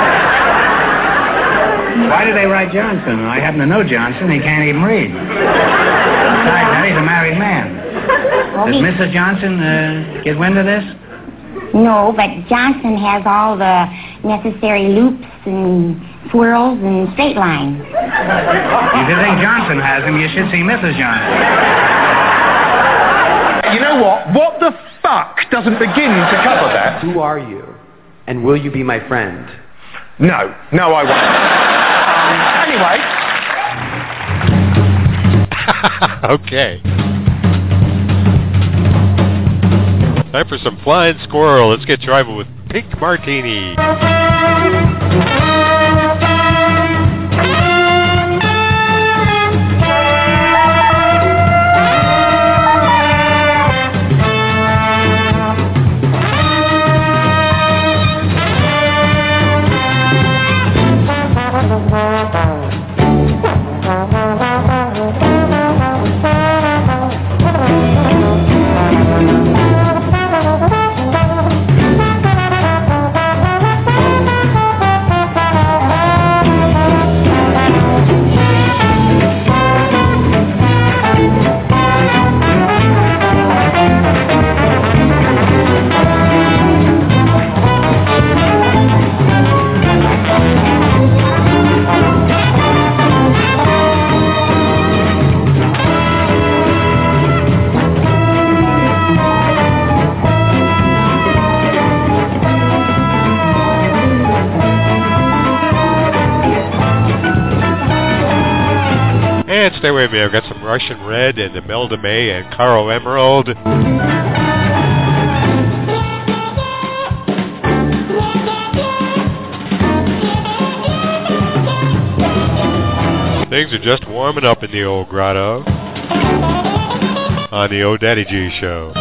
Why do they write Johnson? I happen to know Johnson. He can't even read. Besides that, he's a married man. Well, Does he... Missus Johnson uh, get wind of this? No, but Johnson has all the necessary loops and swirls and straight lines. If you think Johnson has him, you should see Missus Johnson. You know what? What the fuck doesn't begin to cover that? Who are you? And will you be my friend? No. No, I um, won't. Anyway. Okay. Time for some Flying Squirrel. Let's get tribal with Pink Martini. And stay with me, I've got some Russian Red and Imelda May and Caro Emerald. Things are just warming up in the old grotto on the old Daddy G Show.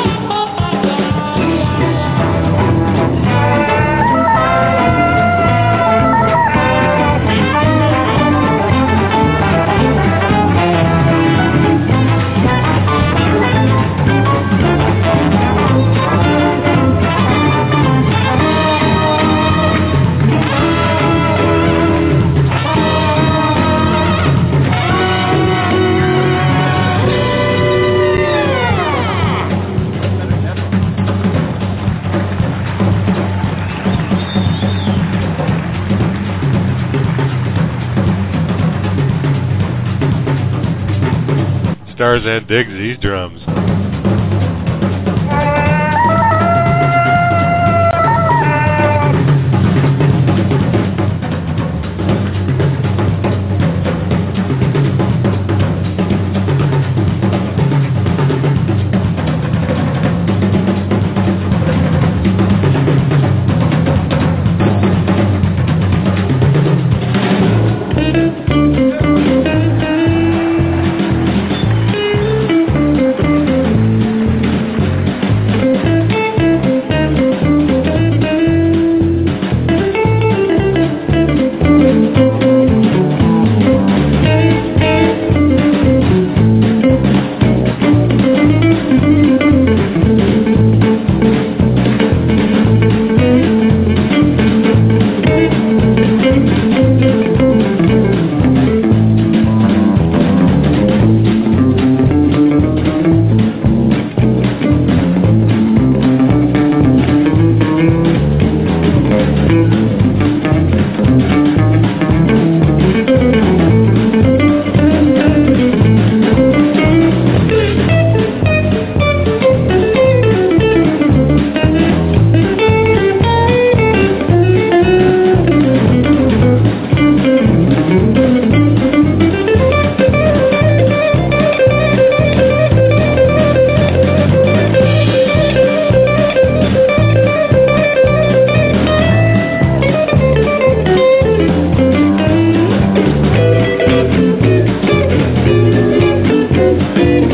Tarzan digs these drums.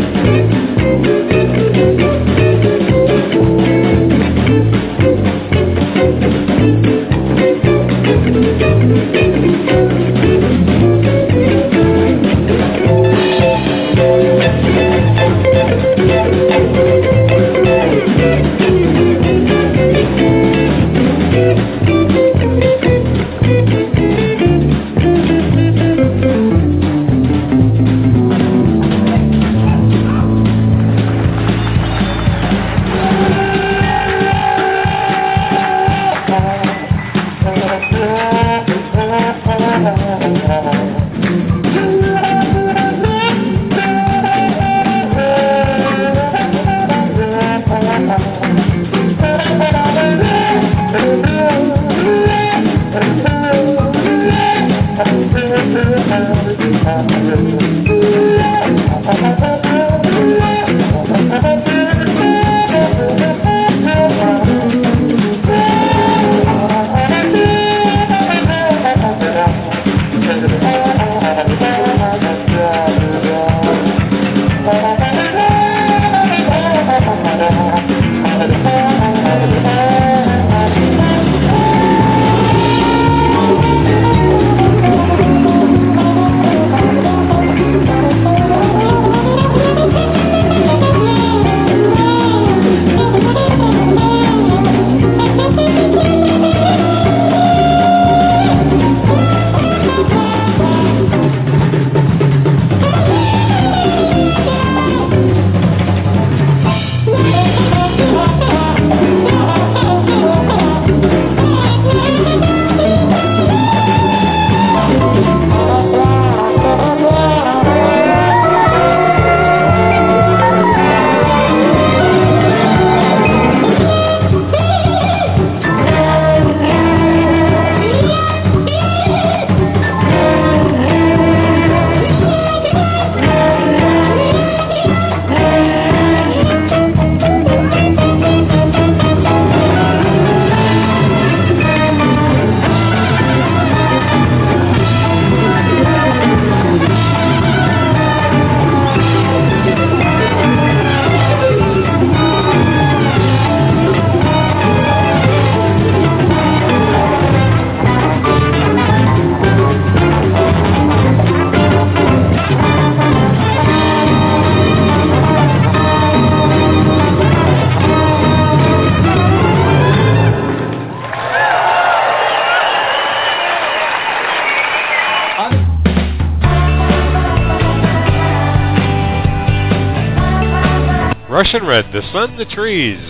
Russian Red, The Sun, the Trees.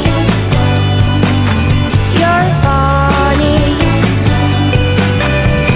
You're funny.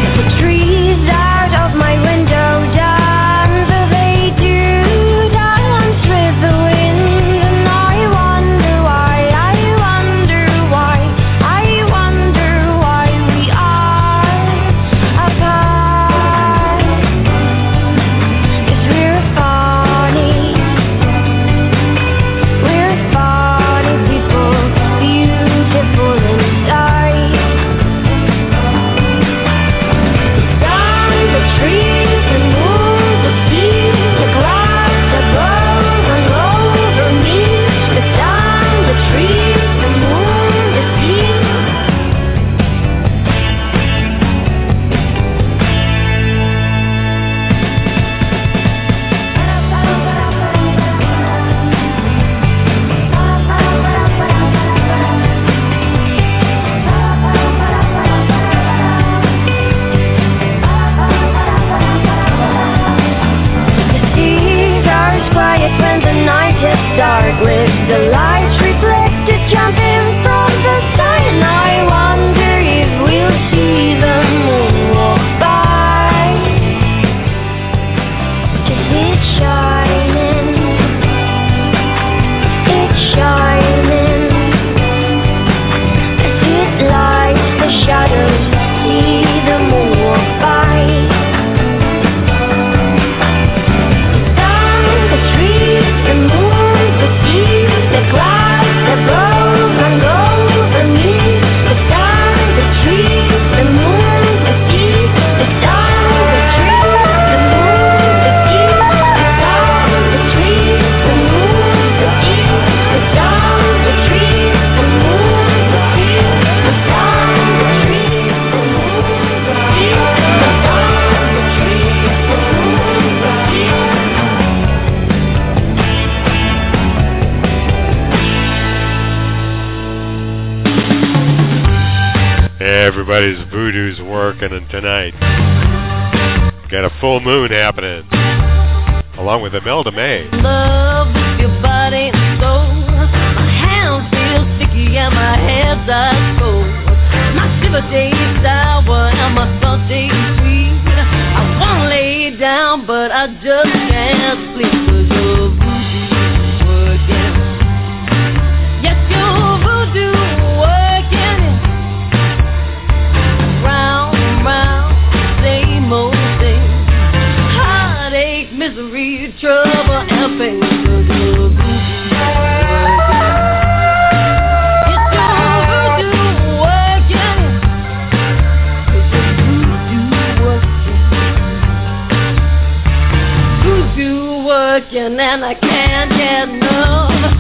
Everybody's voodoo's working tonight. Got a full moon happening, along with Imelda May. Love with your body and soul. My hands feel sticky and my hands are cold. My shiver tastes sour and my thoughts taste sweet. I wanna lay down, but I just can't sleep 'cause your voodoo working. Yes, your voodoo working. Round and round, same old thing. Heartache, misery, trouble and pain. 'Cause your voodoo working. And I can't get enough.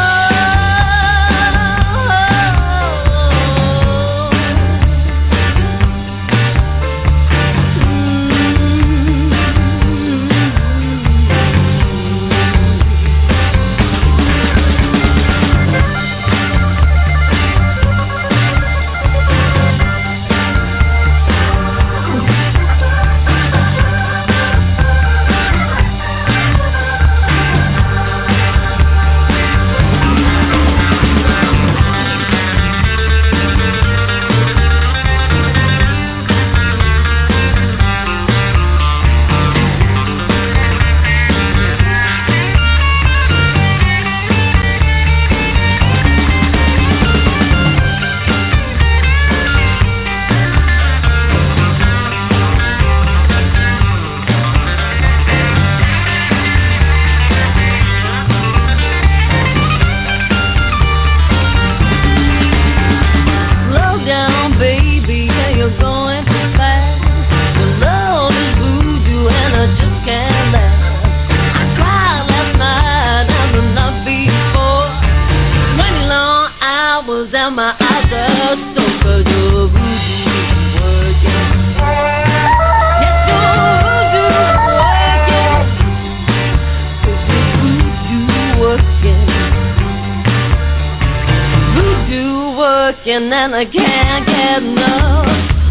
And I can't get enough.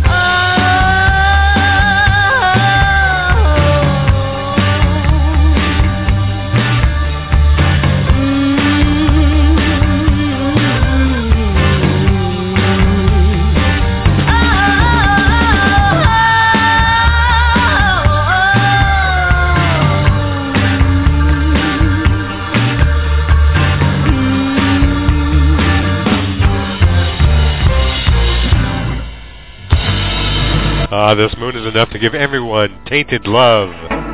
Ah, this moon is enough to give everyone tainted love.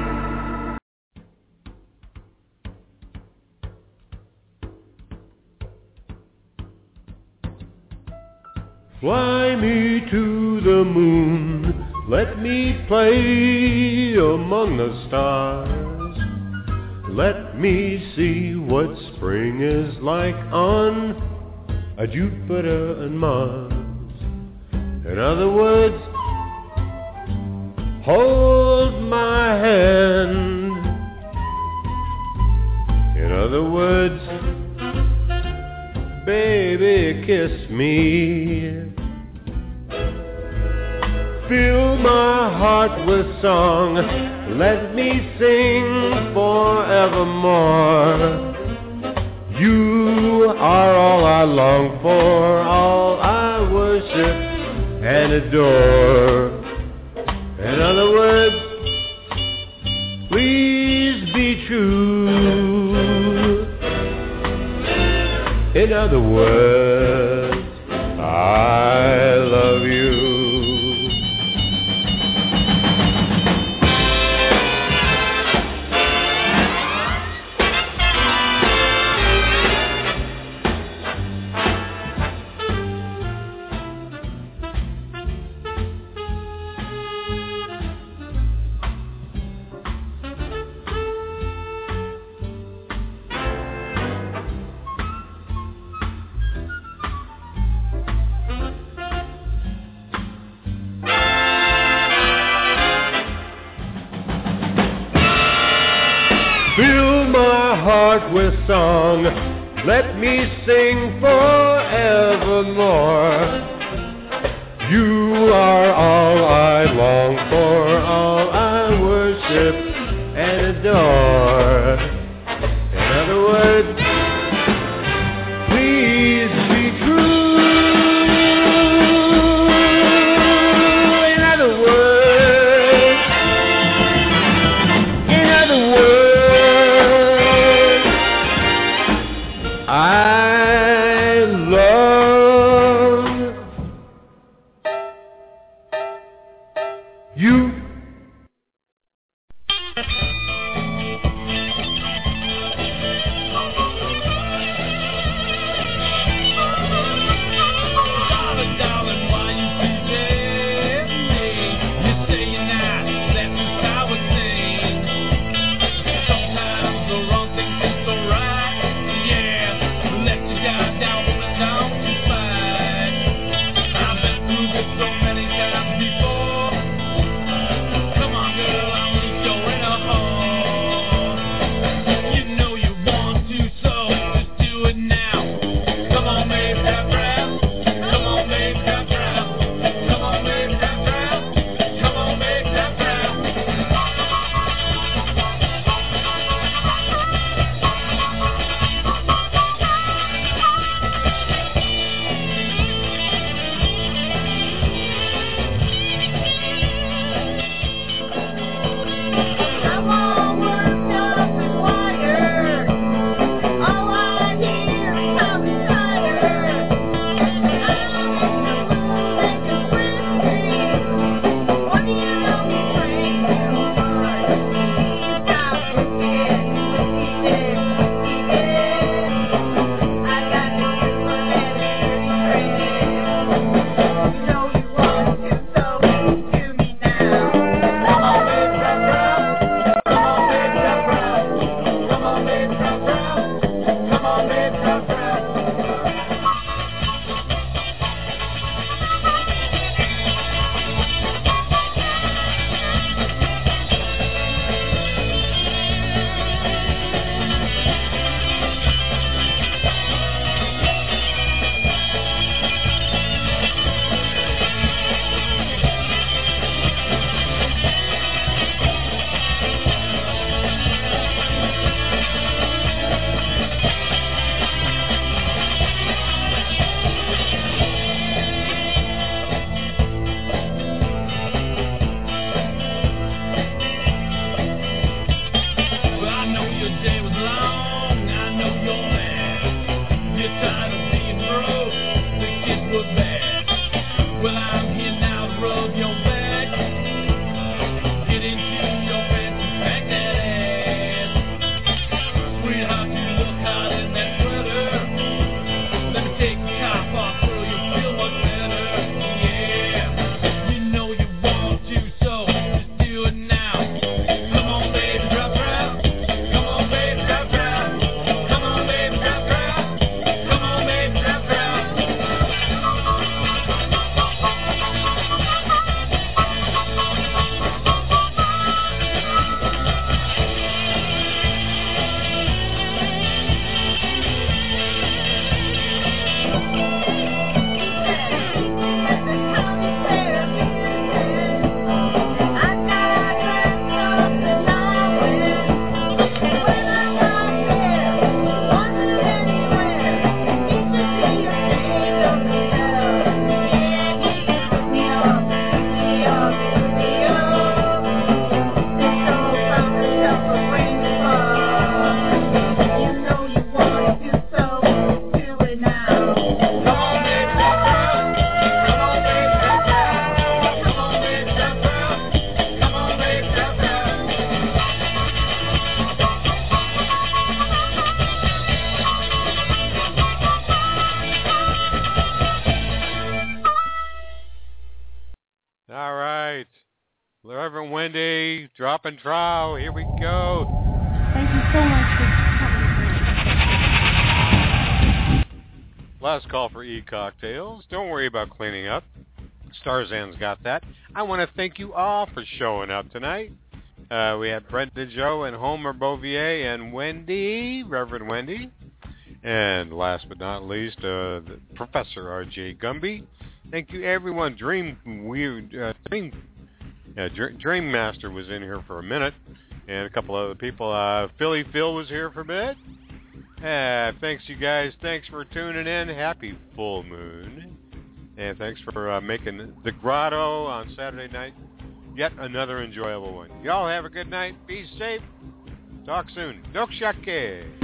Fly me to the moon, let me play among the stars. Let me see what spring is like on a Jupiter and Mars. In other words, hold my hand. In other words, baby, kiss me. Fill my heart with song, let me sing forevermore. You are all I long for, all I worship and adore. In other words, please be true. In other words, I love you. With song, let me sing forevermore. You worship and adore. In other words, please be true. In other words, in other words, I love you. Reverend Wendy, drop and trow. Here we go. Thank you so much for coming. Last call for e-cocktails. Don't worry about cleaning up. Starzan's got that. I want to thank you all for showing up tonight. Uh, we had Brenda Joe and Homer Bouvier and Wendy, Reverend Wendy. And last but not least, uh, the Professor R J Gumby. Thank you, everyone. Dream Weird, uh, Dream Yeah, Dr- Dream Master was in here for a minute, and a couple other people. Uh, Philly Phil was here for a bit. Uh, thanks, you guys. Thanks for tuning in. Happy full moon. And thanks for uh, making the Grotto on Saturday night yet another enjoyable one. Y'all have a good night. Be safe. Talk soon. Dokshake.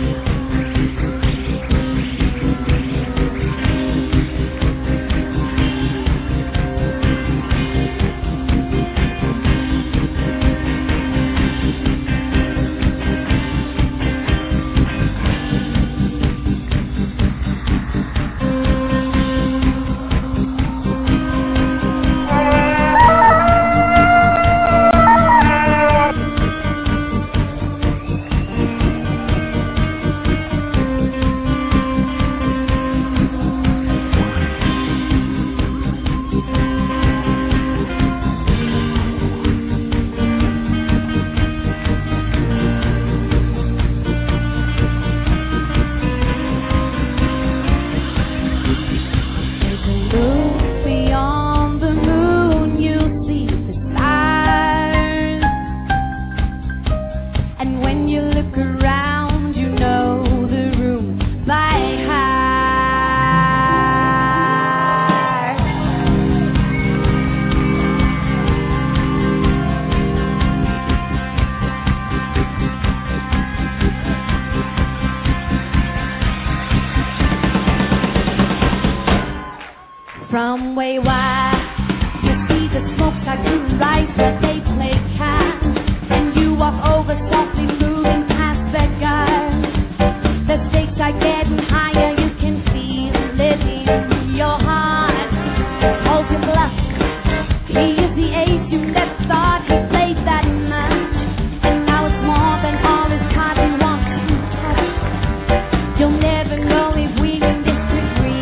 From way wide, you see the smoke start to rise as they play cat, and you walk over softly moving past that guy. The stakes are getting higher, you can feel it in your heart. Hold your bluff, he is the ace you never thought he played that much, and now it's more than all his cards he wants to touch. You'll never know if we can disagree.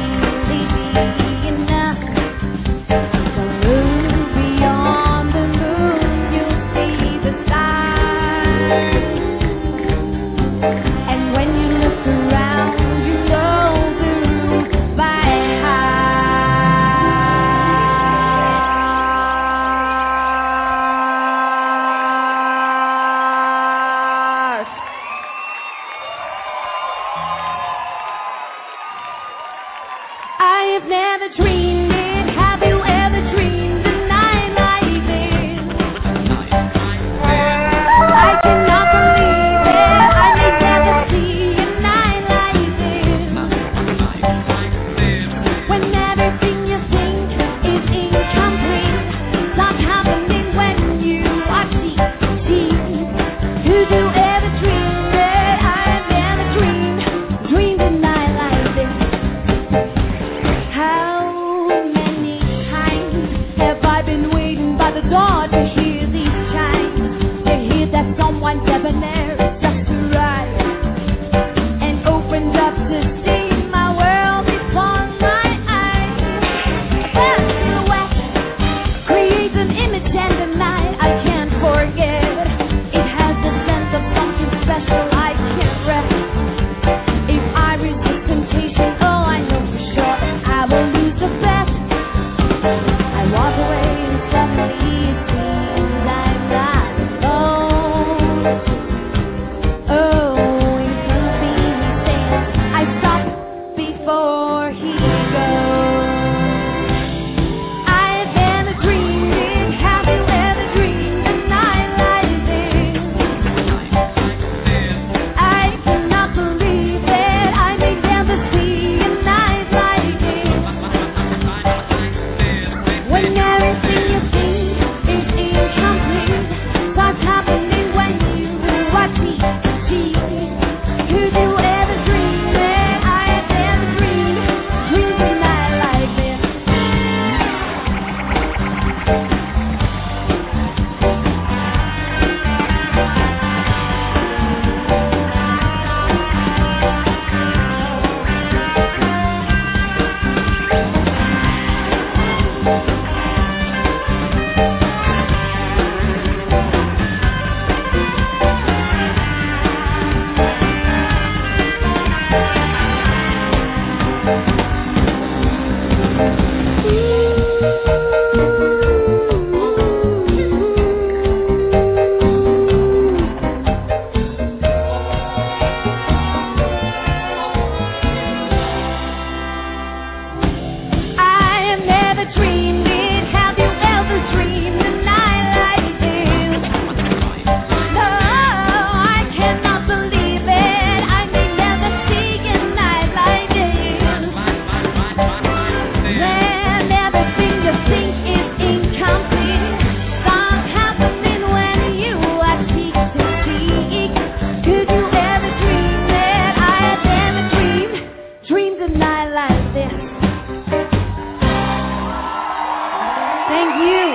Thank you.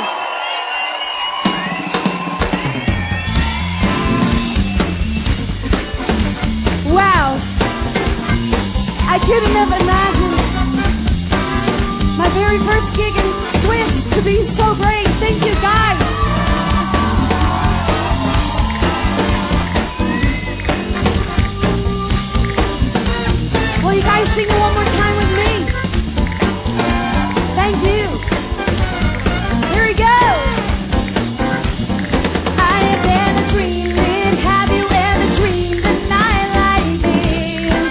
Wow. I couldn't have imagined my very first gig in Swiss to be so great. Thank you, guys. Will you guys sing it one more time with me? Thank you. Here we go. I have never dreamed it. Have you ever dreamed a night like this?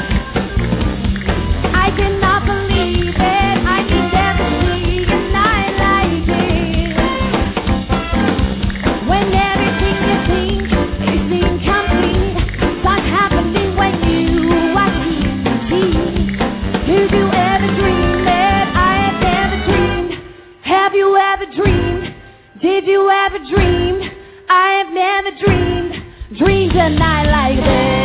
I cannot believe it. I can never see a night like this. When everything you think is incomplete, starts happening when you are here. Did you ever dream that I have never dreamed? Have you ever dreamed? Did you ever dream? I have never dreamed. Dreamed a night like this.